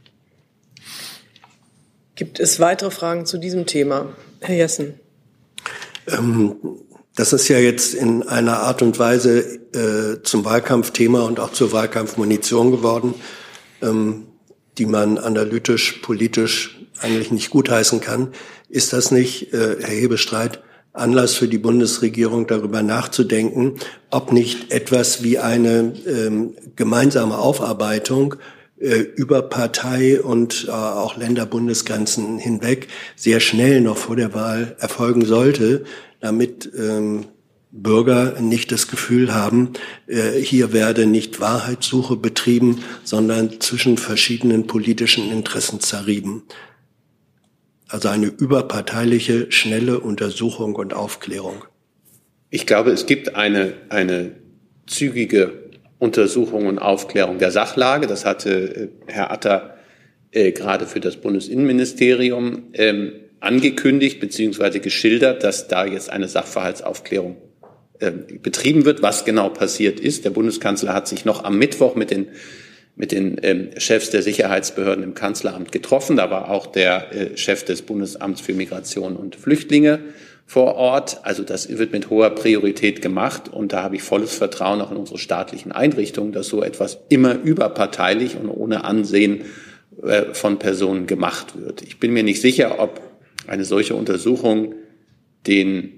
Gibt es weitere Fragen zu diesem Thema? Herr Jessen. Ähm Das ist ja jetzt in einer Art und Weise äh, zum Wahlkampfthema und auch zur Wahlkampfmunition geworden, ähm, die man analytisch, politisch eigentlich nicht gutheißen kann. Ist das nicht, äh, Herr Hebestreit, Anlass für die Bundesregierung, darüber nachzudenken, ob nicht etwas wie eine ähm, gemeinsame Aufarbeitung äh, über Partei- und äh, auch Länderbundesgrenzen hinweg sehr schnell noch vor der Wahl erfolgen sollte, damit ähm, Bürger nicht das Gefühl haben, äh, hier werde nicht Wahrheitssuche betrieben, sondern zwischen verschiedenen politischen Interessen zerrieben. Also eine überparteiliche, schnelle Untersuchung und Aufklärung. Ich glaube, es gibt eine, eine zügige Untersuchung und Aufklärung der Sachlage. Das hatte Herr Atta äh, gerade für das Bundesinnenministerium ähm, angekündigt bzw. geschildert, dass da jetzt eine Sachverhaltsaufklärung äh, betrieben wird, was genau passiert ist. Der Bundeskanzler hat sich noch am Mittwoch mit den, mit den ähm, Chefs der Sicherheitsbehörden im Kanzleramt getroffen. Da war auch der äh, Chef des Bundesamts für Migration und Flüchtlinge vor Ort. Also das wird mit hoher Priorität gemacht und da habe ich volles Vertrauen auch in unsere staatlichen Einrichtungen, dass so etwas immer überparteilich und ohne Ansehen äh, von Personen gemacht wird. Ich bin mir nicht sicher, ob eine solche Untersuchung den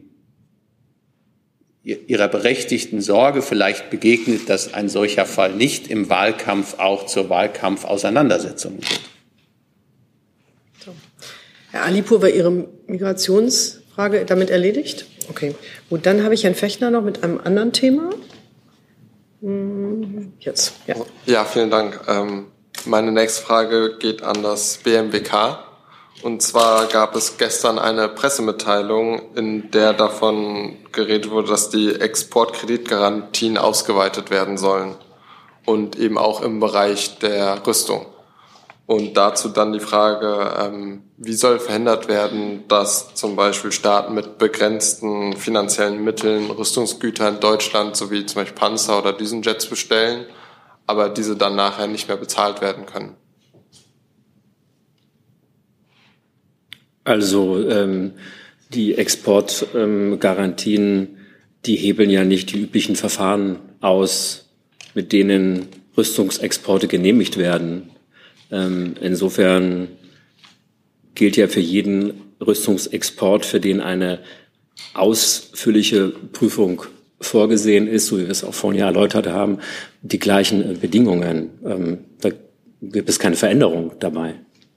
ihrer berechtigten Sorge vielleicht begegnet, dass ein solcher Fall nicht im Wahlkampf auch zur Wahlkampfauseinandersetzung wird. So. Herr Alipur, war Ihre Migrationsfrage damit erledigt? Okay, gut, dann habe ich Herrn Fechner noch mit einem anderen Thema. Jetzt, ja. Ja, vielen Dank. Ähm, meine nächste Frage geht an das B M W K. Und zwar gab es gestern eine Pressemitteilung, in der davon geredet wurde, dass die Exportkreditgarantien ausgeweitet werden sollen und eben auch im Bereich der Rüstung. Und dazu dann die Frage, ähm, wie soll verhindert werden, dass zum Beispiel Staaten mit begrenzten finanziellen Mitteln Rüstungsgüter in Deutschland sowie zum Beispiel Panzer oder Düsenjets bestellen, aber diese dann nachher nicht mehr bezahlt werden können? Also ähm, die Exportgarantien, ähm, die hebeln ja nicht die üblichen Verfahren aus, mit denen Rüstungsexporte genehmigt werden. Ähm, insofern gilt ja für jeden Rüstungsexport, für den eine ausführliche Prüfung vorgesehen ist, so wie wir es auch vorhin ja erläutert haben, die gleichen Bedingungen. Ähm, da gibt es keine Veränderung dabei.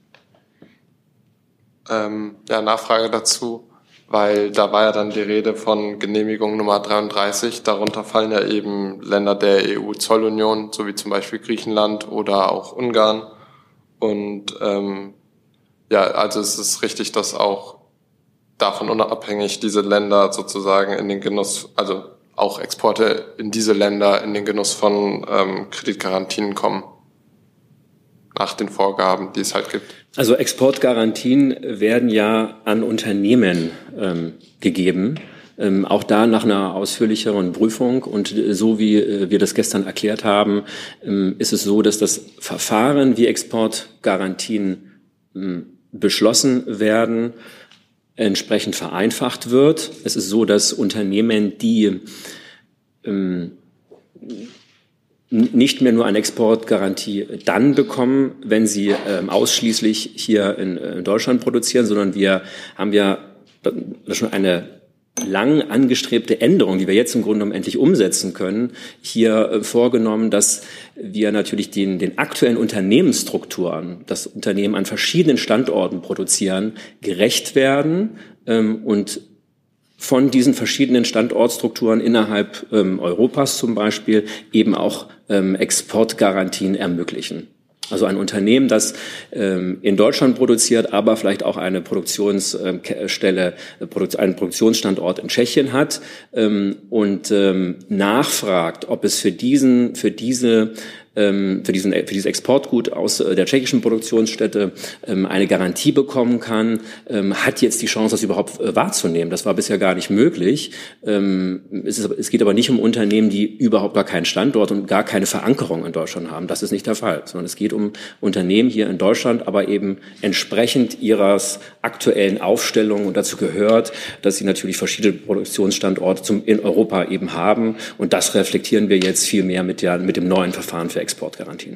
Ähm, ja, Nachfrage dazu, weil da war ja dann die Rede von Genehmigung Nummer dreiunddreißig. Darunter fallen ja eben Länder der E U-Zollunion, so wie zum Beispiel Griechenland oder auch Ungarn. Und ähm, ja, also es ist richtig, dass auch davon unabhängig diese Länder sozusagen in den Genuss, also auch Exporte in diese Länder in den Genuss von ähm, Kreditgarantien kommen. Nach den Vorgaben, die es halt gibt. Also Exportgarantien werden ja an Unternehmen ähm, gegeben, ähm, auch da nach einer ausführlicheren Prüfung. Und äh, so wie äh, wir das gestern erklärt haben, ähm, ist es so, dass das Verfahren, wie Exportgarantien ähm, beschlossen werden, entsprechend vereinfacht wird. Es ist so, dass Unternehmen, die ähm, nicht mehr nur eine Exportgarantie dann bekommen, wenn sie ähm, ausschließlich hier in, in Deutschland produzieren, sondern wir haben ja schon eine lang angestrebte Änderung, die wir jetzt im Grunde genommen endlich umsetzen können, hier äh, vorgenommen, dass wir natürlich den, den aktuellen Unternehmensstrukturen, das Unternehmen an verschiedenen Standorten produzieren, gerecht werden ähm, und von diesen verschiedenen Standortstrukturen innerhalb ähm, Europas zum Beispiel eben auch ähm, Exportgarantien ermöglichen. Also ein Unternehmen, das ähm, in Deutschland produziert, aber vielleicht auch eine Produktionsstelle, äh, einen Produktionsstandort in Tschechien hat ähm, und ähm, nachfragt, ob es für diesen, für diese für diesen, für dieses Exportgut aus der tschechischen Produktionsstätte eine Garantie bekommen kann, hat jetzt die Chance, das überhaupt wahrzunehmen. Das war bisher gar nicht möglich. Es ist, es geht aber nicht um Unternehmen, die überhaupt gar keinen Standort und gar keine Verankerung in Deutschland haben. Das ist nicht der Fall, sondern es geht um Unternehmen hier in Deutschland, aber eben entsprechend ihrer aktuellen Aufstellung. Und dazu gehört, dass sie natürlich verschiedene Produktionsstandorte zum, in Europa eben haben. Und das reflektieren wir jetzt viel mehr mit, der, mit dem neuen Verfahren für Exportgarantien.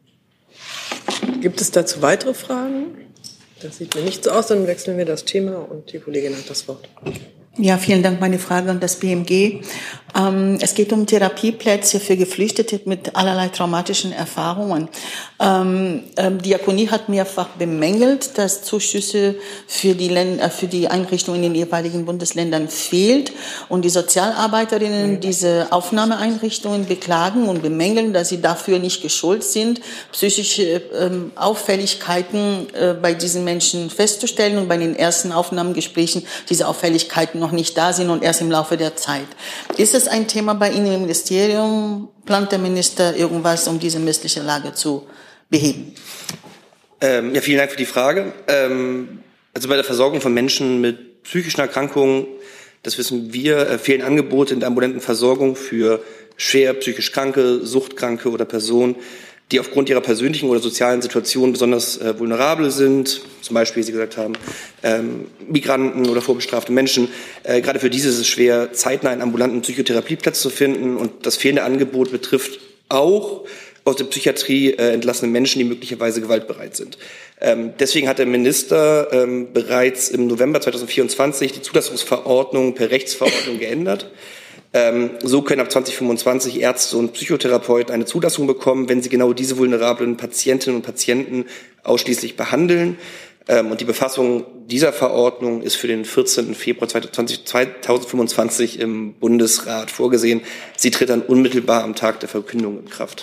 Gibt es dazu weitere Fragen? Das sieht mir nicht so aus, dann wechseln wir das Thema und die Kollegin hat das Wort. Ja, vielen Dank. Meine Frage an das B M G. Ähm, es geht um Therapieplätze für Geflüchtete mit allerlei traumatischen Erfahrungen. Ähm, ähm, Diakonie hat mehrfach bemängelt, dass Zuschüsse für die, Länder, für die Einrichtungen in den jeweiligen Bundesländern fehlt. Und die Sozialarbeiterinnen diese Aufnahmeeinrichtungen beklagen und bemängeln, dass sie dafür nicht geschult sind, psychische ähm, Auffälligkeiten äh, bei diesen Menschen festzustellen und bei den ersten Aufnahmegesprächen diese Auffälligkeiten noch nicht da sind und erst im Laufe der Zeit. Ist es ein Thema bei Ihnen im Ministerium? Plant der Minister irgendwas, um diese missliche Lage zu beheben? Ähm, ja, vielen Dank für die Frage. Ähm, also bei der Versorgung von Menschen mit psychischen Erkrankungen, das wissen wir, äh, fehlen Angebote in der ambulanten Versorgung für schwer psychisch Kranke, Suchtkranke oder Personen, die aufgrund ihrer persönlichen oder sozialen Situation besonders äh, vulnerabel sind, zum Beispiel, wie Sie gesagt haben, ähm, Migranten oder vorbestrafte Menschen. Äh, gerade für diese ist es schwer, zeitnah einen ambulanten Psychotherapieplatz zu finden. Und das fehlende Angebot betrifft auch aus der Psychiatrie äh, entlassene Menschen, die möglicherweise gewaltbereit sind. Ähm, deswegen hat der Minister ähm, bereits im November zweitausendvierundzwanzig die Zulassungsverordnung per Rechtsverordnung geändert. Ähm, so können ab zweitausendfünfundzwanzig Ärzte und Psychotherapeuten eine Zulassung bekommen, wenn sie genau diese vulnerablen Patientinnen und Patienten ausschließlich behandeln. Ähm, und die Befassung dieser Verordnung ist für den vierzehnten Februar zweitausendfünfundzwanzig im Bundesrat vorgesehen. Sie tritt dann unmittelbar am Tag der Verkündung in Kraft.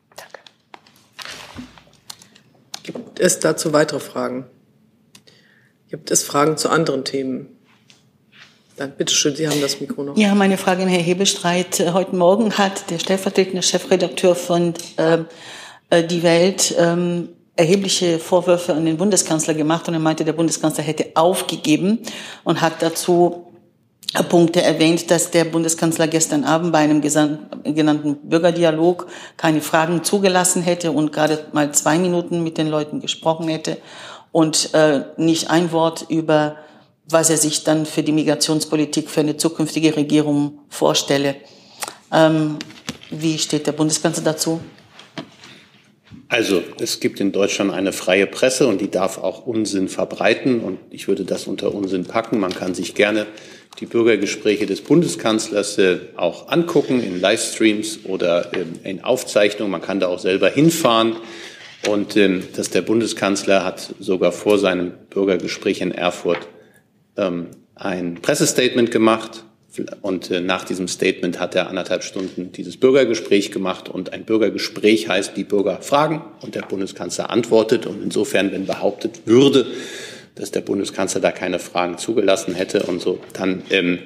Gibt es dazu weitere Fragen? Gibt es Fragen zu anderen Themen? Dann bitteschön, Sie haben das Mikro noch. Ja, meine Frage an Herrn Hebestreit. Heute Morgen hat der stellvertretende Chefredakteur von äh, Die Welt ähm, erhebliche Vorwürfe an den Bundeskanzler gemacht und er meinte, der Bundeskanzler hätte aufgegeben und hat dazu Punkte erwähnt, dass der Bundeskanzler gestern Abend bei einem genannten Bürgerdialog keine Fragen zugelassen hätte und gerade mal zwei Minuten mit den Leuten gesprochen hätte und äh, nicht ein Wort über was er sich dann für die Migrationspolitik für eine zukünftige Regierung vorstelle. Ähm, wie steht der Bundeskanzler dazu? Also, es gibt in Deutschland eine freie Presse und die darf auch Unsinn verbreiten und ich würde das unter Unsinn packen. Man kann sich gerne die Bürgergespräche des Bundeskanzlers äh, auch angucken in Livestreams oder äh, in Aufzeichnungen. Man kann da auch selber hinfahren. Und äh, dass der Bundeskanzler hat sogar vor seinem Bürgergespräch in Erfurt ein Pressestatement gemacht und nach diesem Statement hat er anderthalb Stunden dieses Bürgergespräch gemacht und ein Bürgergespräch heißt, die Bürger fragen und der Bundeskanzler antwortet und insofern, wenn behauptet würde, dass der Bundeskanzler da keine Fragen zugelassen hätte und so, dann ähm,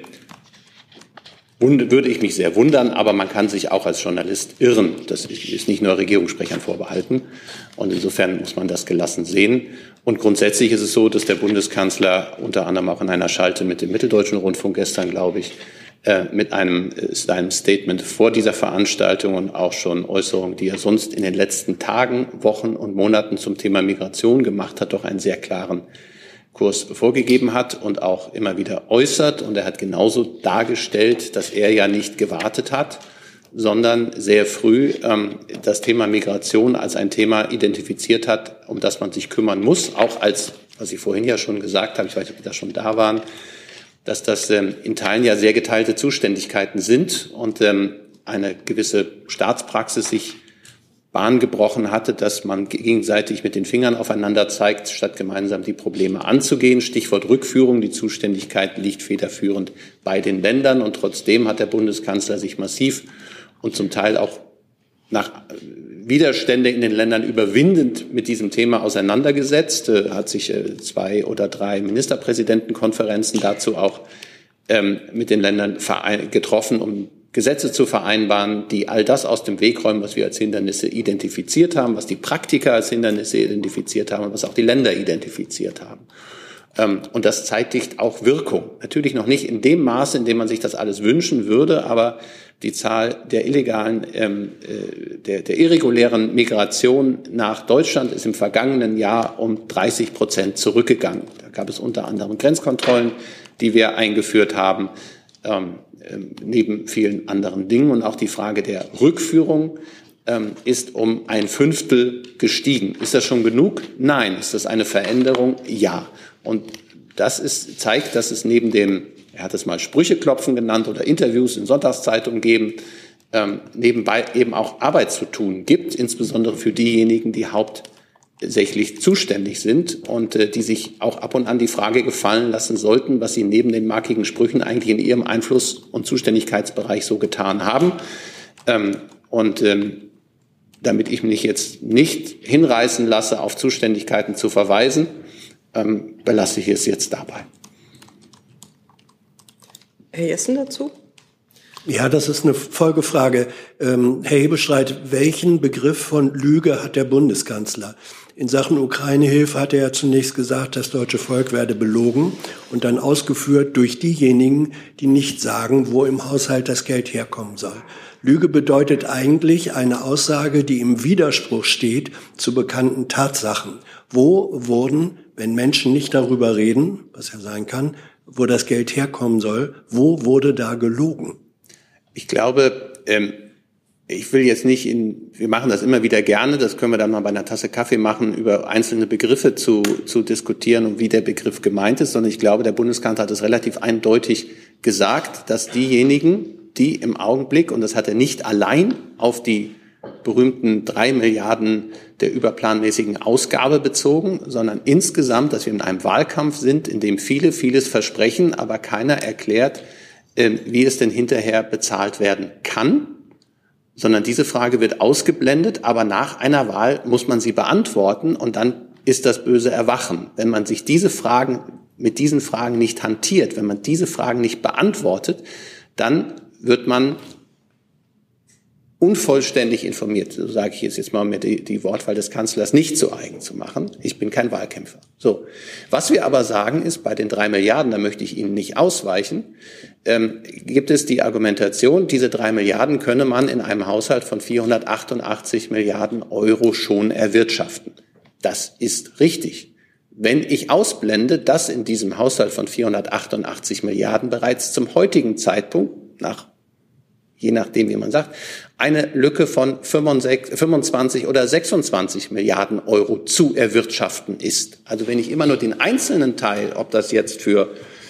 würde ich mich sehr wundern, aber man kann sich auch als Journalist irren. Das ist nicht nur Regierungssprechern vorbehalten. Und insofern muss man das gelassen sehen. Und grundsätzlich ist es so, dass der Bundeskanzler unter anderem auch in einer Schalte mit dem Mitteldeutschen Rundfunk gestern, glaube ich, mit einem, einem Statement vor dieser Veranstaltung und auch schon Äußerungen, die er sonst in den letzten Tagen, Wochen und Monaten zum Thema Migration gemacht hat, doch einen sehr klaren Kurs vorgegeben hat und auch immer wieder äußert. Und er hat genauso dargestellt, dass er ja nicht gewartet hat, sondern sehr früh ähm, das Thema Migration als ein Thema identifiziert hat, um das man sich kümmern muss. Auch als, was ich vorhin ja schon gesagt habe, ich weiß nicht, ob Sie da schon da waren, dass das ähm, in Teilen ja sehr geteilte Zuständigkeiten sind und ähm, eine gewisse Staatspraxis sich Bahn gebrochen hatte, dass man gegenseitig mit den Fingern aufeinander zeigt, statt gemeinsam die Probleme anzugehen. Stichwort Rückführung. Die Zuständigkeit liegt federführend bei den Ländern. Und trotzdem hat der Bundeskanzler sich massiv und zum Teil auch nach Widerstände in den Ländern überwindend mit diesem Thema auseinandergesetzt, äh, hat sich äh, zwei oder drei Ministerpräsidentenkonferenzen dazu auch ähm, mit den Ländern getroffen, um Gesetze zu vereinbaren, die all das aus dem Weg räumen, was wir als Hindernisse identifiziert haben, was die Praktiker als Hindernisse identifiziert haben und was auch die Länder identifiziert haben. Und das zeitigt auch Wirkung. Natürlich noch nicht in dem Maße, in dem man sich das alles wünschen würde, aber die Zahl der illegalen, ähm, der, der irregulären Migration nach Deutschland ist im vergangenen Jahr um dreißig Prozent zurückgegangen. Da gab es unter anderem Grenzkontrollen, die wir eingeführt haben, ähm, neben vielen anderen Dingen. Und auch die Frage der Rückführung ähm, ist um ein Fünftel gestiegen. Ist das schon genug? Nein. Ist das eine Veränderung? Ja. Und das ist, zeigt, dass es neben dem, er hat es mal Sprücheklopfen genannt oder Interviews in Sonntagszeitungen geben, ähm, nebenbei eben auch Arbeit zu tun gibt, insbesondere für diejenigen, die hauptsächlich zuständig sind und äh, die sich auch ab und an die Frage gefallen lassen sollten, was sie neben den markigen Sprüchen eigentlich in ihrem Einfluss- und Zuständigkeitsbereich so getan haben. Ähm, und ähm, damit ich mich jetzt nicht hinreißen lasse, auf Zuständigkeiten zu verweisen, ähm, belasse ich es jetzt dabei. Herr Jessen dazu? Ja, das ist eine Folgefrage. Ähm, Herr Hebestreit, welchen Begriff von Lüge hat der Bundeskanzler? In Sachen Ukraine-Hilfe hat er ja zunächst gesagt, das deutsche Volk werde belogen und dann ausgeführt durch diejenigen, die nicht sagen, wo im Haushalt das Geld herkommen soll. Lüge bedeutet eigentlich eine Aussage, die im Widerspruch steht zu bekannten Tatsachen. Wo wurden, wenn Menschen nicht darüber reden, was ja sein kann, wo das Geld herkommen soll, wo wurde da gelogen? Ich glaube, ähm, ich will jetzt nicht in, wir machen das immer wieder gerne, das können wir dann mal bei einer Tasse Kaffee machen, über einzelne Begriffe zu, zu diskutieren und wie der Begriff gemeint ist, sondern ich glaube, der Bundeskanzler hat es relativ eindeutig gesagt, dass diejenigen, die im Augenblick, und das hat er nicht allein auf die berühmten drei Milliarden der überplanmäßigen Ausgabe bezogen, sondern insgesamt, dass wir in einem Wahlkampf sind, in dem viele vieles versprechen, aber keiner erklärt, wie es denn hinterher bezahlt werden kann, sondern diese Frage wird ausgeblendet, aber nach einer Wahl muss man sie beantworten und dann ist das böse Erwachen. Wenn man sich diese Fragen, mit diesen Fragen nicht hantiert, wenn man diese Fragen nicht beantwortet, dann wird man unvollständig informiert. So sage ich jetzt mal, um mir die, die Wortwahl des Kanzlers nicht zu eigen zu machen. Ich bin kein Wahlkämpfer. So. Was wir aber sagen ist, bei den drei Milliarden, da möchte ich Ihnen nicht ausweichen, ähm, gibt es die Argumentation, diese drei Milliarden könne man in einem Haushalt von vierhundertachtundachtzig Milliarden Euro schon erwirtschaften. Das ist richtig. Wenn ich ausblende, dass in diesem Haushalt von vierhundertachtundachtzig Milliarden bereits zum heutigen Zeitpunkt, nach je nachdem, wie man sagt, eine Lücke von fünfundzwanzig oder sechsundzwanzig Milliarden Euro zu erwirtschaften ist. Also wenn ich immer nur den einzelnen Teil, ob das jetzt für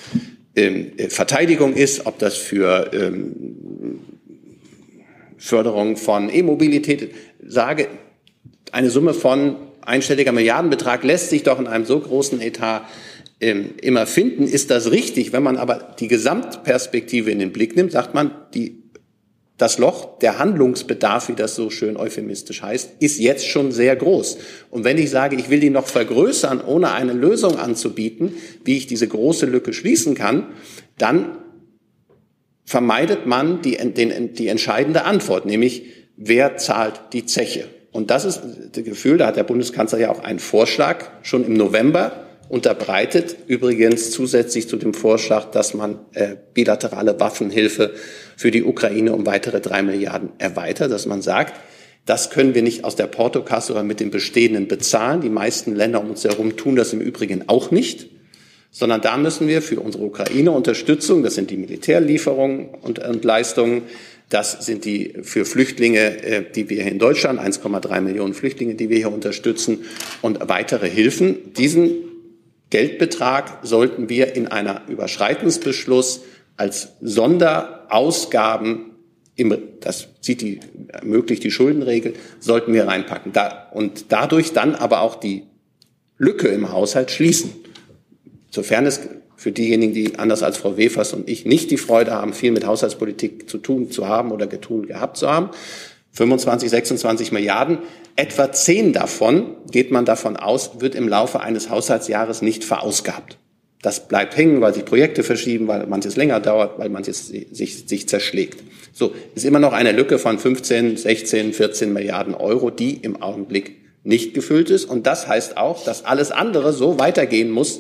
ähm, Verteidigung ist, ob das für ähm, Förderung von E-Mobilität sage, eine Summe von einstelliger Milliardenbetrag lässt sich doch in einem so großen Etat ähm, immer finden. Ist das richtig? Wenn man aber die Gesamtperspektive in den Blick nimmt, sagt man, die Das Loch, der Handlungsbedarf, wie das so schön euphemistisch heißt, ist jetzt schon sehr groß. Und wenn ich sage, ich will ihn noch vergrößern, ohne eine Lösung anzubieten, wie ich diese große Lücke schließen kann, dann vermeidet man die, den, die entscheidende Antwort, nämlich wer zahlt die Zeche? Und das ist das Gefühl, da hat der Bundeskanzler ja auch einen Vorschlag schon im November unterbreitet, übrigens zusätzlich zu dem Vorschlag, dass man äh, bilaterale Waffenhilfe für die Ukraine um weitere drei Milliarden erweitert, dass man sagt, das können wir nicht aus der Portokasse oder mit dem Bestehenden bezahlen. Die meisten Länder um uns herum tun das im Übrigen auch nicht, sondern da müssen wir für unsere Ukraine Unterstützung, das sind die Militärlieferungen und, und Leistungen, das sind die für Flüchtlinge, äh, die wir hier in Deutschland, eins Komma drei Millionen Flüchtlinge, die wir hier unterstützen und weitere Hilfen. Diesen Geldbetrag sollten wir in einer Überschreitungsbeschluss als Sonderausgaben, im, das sieht die, ermöglicht die Schuldenregel, sollten wir reinpacken. Da, und dadurch dann aber auch die Lücke im Haushalt schließen. Sofern es für diejenigen, die anders als Frau Wefers und ich nicht die Freude haben, viel mit Haushaltspolitik zu tun zu haben oder getun gehabt zu haben, fünfundzwanzig, sechsundzwanzig Milliarden, etwa zehn davon, geht man davon aus, wird im Laufe eines Haushaltsjahres nicht verausgabt. Das bleibt hängen, weil sich Projekte verschieben, weil manches länger dauert, weil manches sich, sich zerschlägt. So, ist immer noch eine Lücke von fünfzehn, sechzehn, vierzehn Milliarden Euro, die im Augenblick nicht gefüllt ist. Und das heißt auch, dass alles andere so weitergehen muss,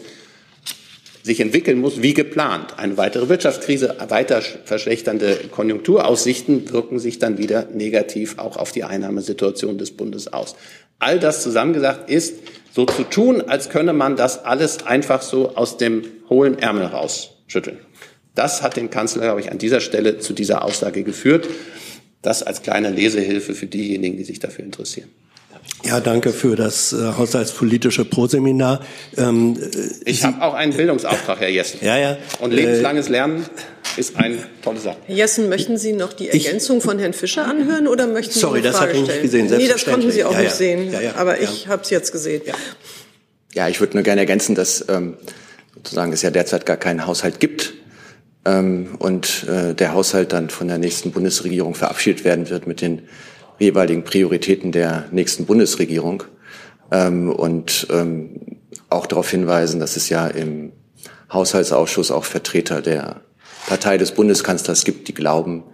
sich entwickeln muss wie geplant. Eine weitere Wirtschaftskrise, weiter verschlechternde Konjunkturaussichten wirken sich dann wieder negativ auch auf die Einnahmesituation des Bundes aus. All das zusammengesagt ist, so zu tun, als könne man das alles einfach so aus dem hohlen Ärmel rausschütteln. Das hat den Kanzler, glaube ich, an dieser Stelle zu dieser Aussage geführt. Das als kleine Lesehilfe für diejenigen, die sich dafür interessieren. Ja, danke für das äh, haushaltspolitische Proseminar. Ähm, ich habe auch einen Bildungsauftrag, Herr Jessen. Ja, ja. Und lebenslanges Lernen ist eine tolle Sache. Herr Jessen, möchten Sie noch die Ergänzung ich, von Herrn Fischer anhören oder möchten Sie sorry, eine Frage das habe ich nicht gesehen. Nee, das konnten Sie auch ja, nicht ja. sehen, ja, ja. aber ja. ich habe es jetzt gesehen. Ja, ja, ich würde nur gerne ergänzen, dass ähm, sozusagen es ja derzeit gar keinen Haushalt gibt ähm, und äh, der Haushalt dann von der nächsten Bundesregierung verabschiedet werden wird mit den jeweiligen Prioritäten der nächsten Bundesregierung. Ähm, und ähm, auch darauf hinweisen, dass es ja im Haushaltsausschuss auch Vertreter der Partei des Bundeskanzlers gibt, die glauben,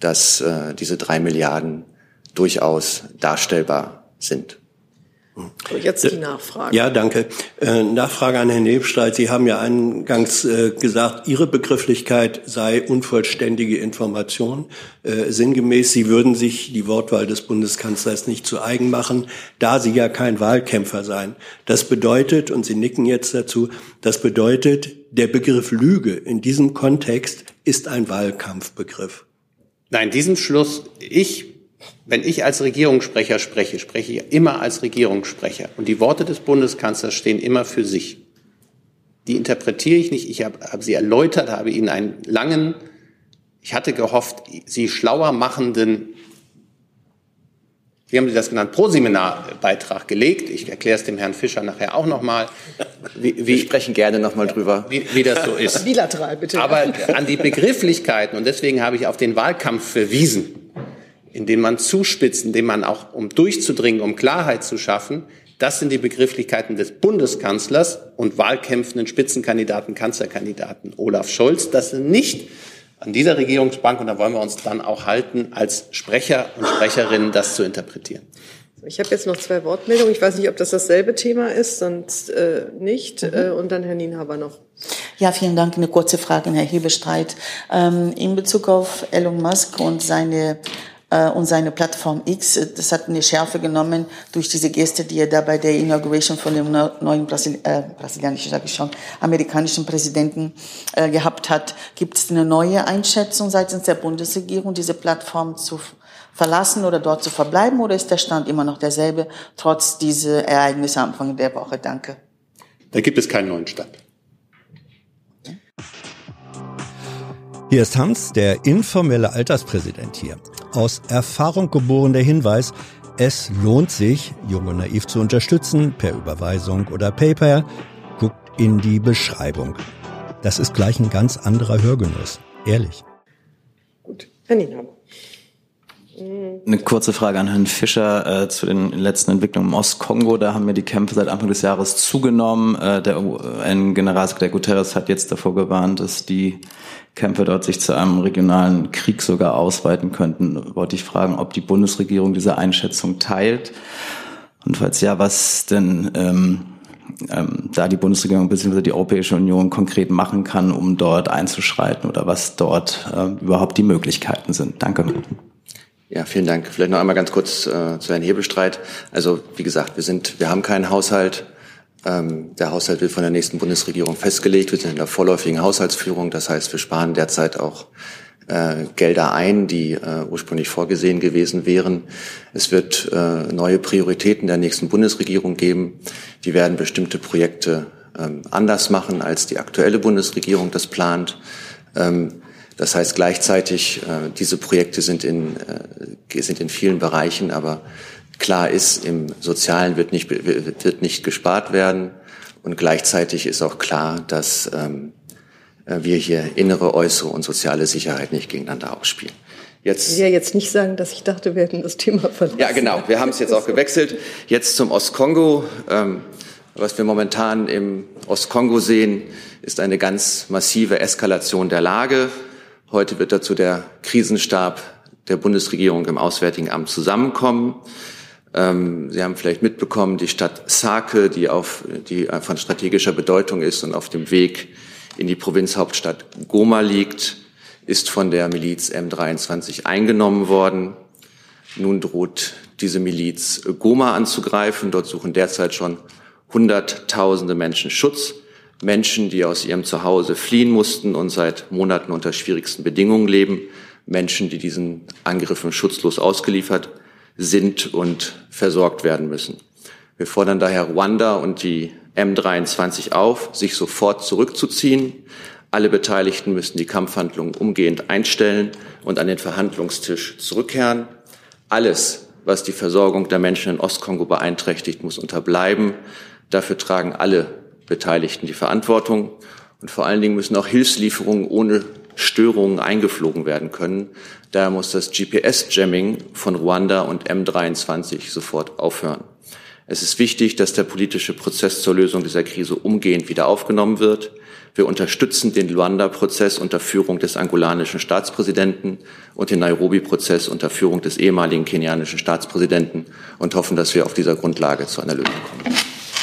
dass äh, diese drei Milliarden durchaus darstellbar sind. So, jetzt die Nachfrage. Ja, danke. Äh, Nachfrage an Herrn Hebestreit. Sie haben ja eingangs äh, gesagt, Ihre Begrifflichkeit sei unvollständige Information. Äh, sinngemäß, Sie würden sich die Wortwahl des Bundeskanzlers nicht zu eigen machen, da Sie ja kein Wahlkämpfer seien. Das bedeutet, und Sie nicken jetzt dazu, das bedeutet, der Begriff Lüge in diesem Kontext ist ein Wahlkampfbegriff. Nein, diesen Schluss, ich Wenn ich als Regierungssprecher spreche, spreche ich immer als Regierungssprecher. Und die Worte des Bundeskanzlers stehen immer für sich. Die interpretiere ich nicht. Ich habe hab sie erläutert, habe Ihnen einen langen, ich hatte gehofft, Sie schlauer machenden, wie haben Sie das genannt, Proseminarbeitrag gelegt. Ich erkläre es dem Herrn Fischer nachher auch nochmal. Wir sprechen gerne nochmal drüber. Wie, wie das so ist. Bilateral, bitte. Aber an die Begrifflichkeiten, und deswegen habe ich auf den Wahlkampf verwiesen, indem man zuspitzt, indem man auch, um durchzudringen, um Klarheit zu schaffen, das sind die Begrifflichkeiten des Bundeskanzlers und wahlkämpfenden Spitzenkandidaten, Kanzlerkandidaten Olaf Scholz. Das sind nicht an dieser Regierungsbank, und da wollen wir uns dann auch halten, als Sprecher und Sprecherinnen das zu interpretieren. Ich habe jetzt noch zwei Wortmeldungen. Ich weiß nicht, ob das dasselbe Thema ist, sonst äh, nicht. Mhm. Äh, und dann Herr Nienhaber noch. Ja, vielen Dank. Eine kurze Frage an Herrn Hebestreit. Ähm, in Bezug auf Elon Musk und seine und seine Plattform X, das hat eine Schärfe genommen durch diese Geste, die er da bei der Inauguration von dem neuen Brasil äh, brasilianischen, sage ich schon, amerikanischen Präsidenten äh, gehabt hat. Gibt es eine neue Einschätzung seitens der Bundesregierung, diese Plattform zu verlassen oder dort zu verbleiben, oder ist der Stand immer noch derselbe, trotz dieser Ereignisse am Anfang der Woche? Danke. Da gibt es keinen neuen Stand. Hier ist Hans, der informelle Alterspräsident hier. Aus Erfahrung geboren der Hinweis, es lohnt sich, Jung und Naiv zu unterstützen, per Überweisung oder PayPal. Guckt in die Beschreibung. Das ist gleich ein ganz anderer Hörgenuss. Ehrlich. Gut, Herr Nienhaber. Eine kurze Frage an Herrn Fischer äh, zu den letzten Entwicklungen im Ostkongo. Da haben ja die Kämpfe seit Anfang des Jahres zugenommen. Äh, der U N-Generalsekretär Guterres hat jetzt davor gewarnt, dass die Kämpfe dort sich zu einem regionalen Krieg sogar ausweiten könnten. Wollte ich fragen, ob die Bundesregierung diese Einschätzung teilt. Und falls ja, was denn ähm, ähm, da die Bundesregierung bzw. die Europäische Union konkret machen kann, um dort einzuschreiten, oder was dort äh, überhaupt die Möglichkeiten sind. Danke. Ja, vielen Dank. Vielleicht noch einmal ganz kurz äh, zu Herrn Hebestreit. Also wie gesagt, wir sind, wir haben keinen Haushalt. Ähm, der Haushalt wird von der nächsten Bundesregierung festgelegt. Wir sind in der vorläufigen Haushaltsführung. Das heißt, wir sparen derzeit auch äh, Gelder ein, die äh, ursprünglich vorgesehen gewesen wären. Es wird äh, neue Prioritäten der nächsten Bundesregierung geben. Die werden bestimmte Projekte ähm, anders machen, als die aktuelle Bundesregierung das plant. Ähm, Das heißt gleichzeitig, äh, diese Projekte sind in, äh, sind in vielen Bereichen, aber klar ist, im Sozialen wird nicht, wird nicht gespart werden. Und gleichzeitig ist auch klar, dass ähm, wir hier innere, äußere und soziale Sicherheit nicht gegeneinander ausspielen. Jetzt, ich will ja jetzt nicht sagen, dass ich dachte, wir hätten das Thema verlassen. Ja, genau. Wir haben es jetzt auch gewechselt. Jetzt zum Ostkongo. Ähm, was wir momentan im Ostkongo sehen, ist eine ganz massive Eskalation der Lage. Heute wird dazu der Krisenstab der Bundesregierung im Auswärtigen Amt zusammenkommen. Ähm, Sie haben vielleicht mitbekommen, die Stadt Sake, die, auf, die von strategischer Bedeutung ist und auf dem Weg in die Provinzhauptstadt Goma liegt, ist von der Miliz M dreiundzwanzig eingenommen worden. Nun droht diese Miliz Goma anzugreifen. Dort suchen derzeit schon Hunderttausende Menschen Schutz. Menschen, die aus ihrem Zuhause fliehen mussten und seit Monaten unter schwierigsten Bedingungen leben. Menschen, die diesen Angriffen schutzlos ausgeliefert sind und versorgt werden müssen. Wir fordern daher Ruanda und die M dreiundzwanzig auf, sich sofort zurückzuziehen. Alle Beteiligten müssen die Kampfhandlungen umgehend einstellen und an den Verhandlungstisch zurückkehren. Alles, was die Versorgung der Menschen in Ostkongo beeinträchtigt, muss unterbleiben. Dafür tragen alle Beteiligten die Verantwortung. Und vor allen Dingen müssen auch Hilfslieferungen ohne Störungen eingeflogen werden können. Daher muss das G P S-Jamming von Ruanda und M dreiundzwanzig sofort aufhören. Es ist wichtig, dass der politische Prozess zur Lösung dieser Krise umgehend wieder aufgenommen wird. Wir unterstützen den Luanda-Prozess unter Führung des angolanischen Staatspräsidenten und den Nairobi-Prozess unter Führung des ehemaligen kenianischen Staatspräsidenten und hoffen, dass wir auf dieser Grundlage zu einer Lösung kommen.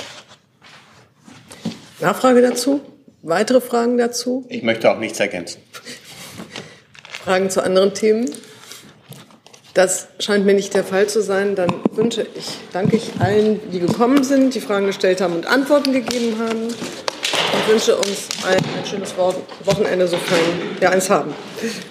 Nachfrage dazu? Weitere Fragen dazu? Ich möchte auch nichts ergänzen. Fragen zu anderen Themen? Das scheint mir nicht der Fall zu sein. Dann wünsche ich, danke ich allen, die gekommen sind, die Fragen gestellt haben und Antworten gegeben haben. Und wünsche uns ein, ein schönes Wochenende, sofern wir eins haben.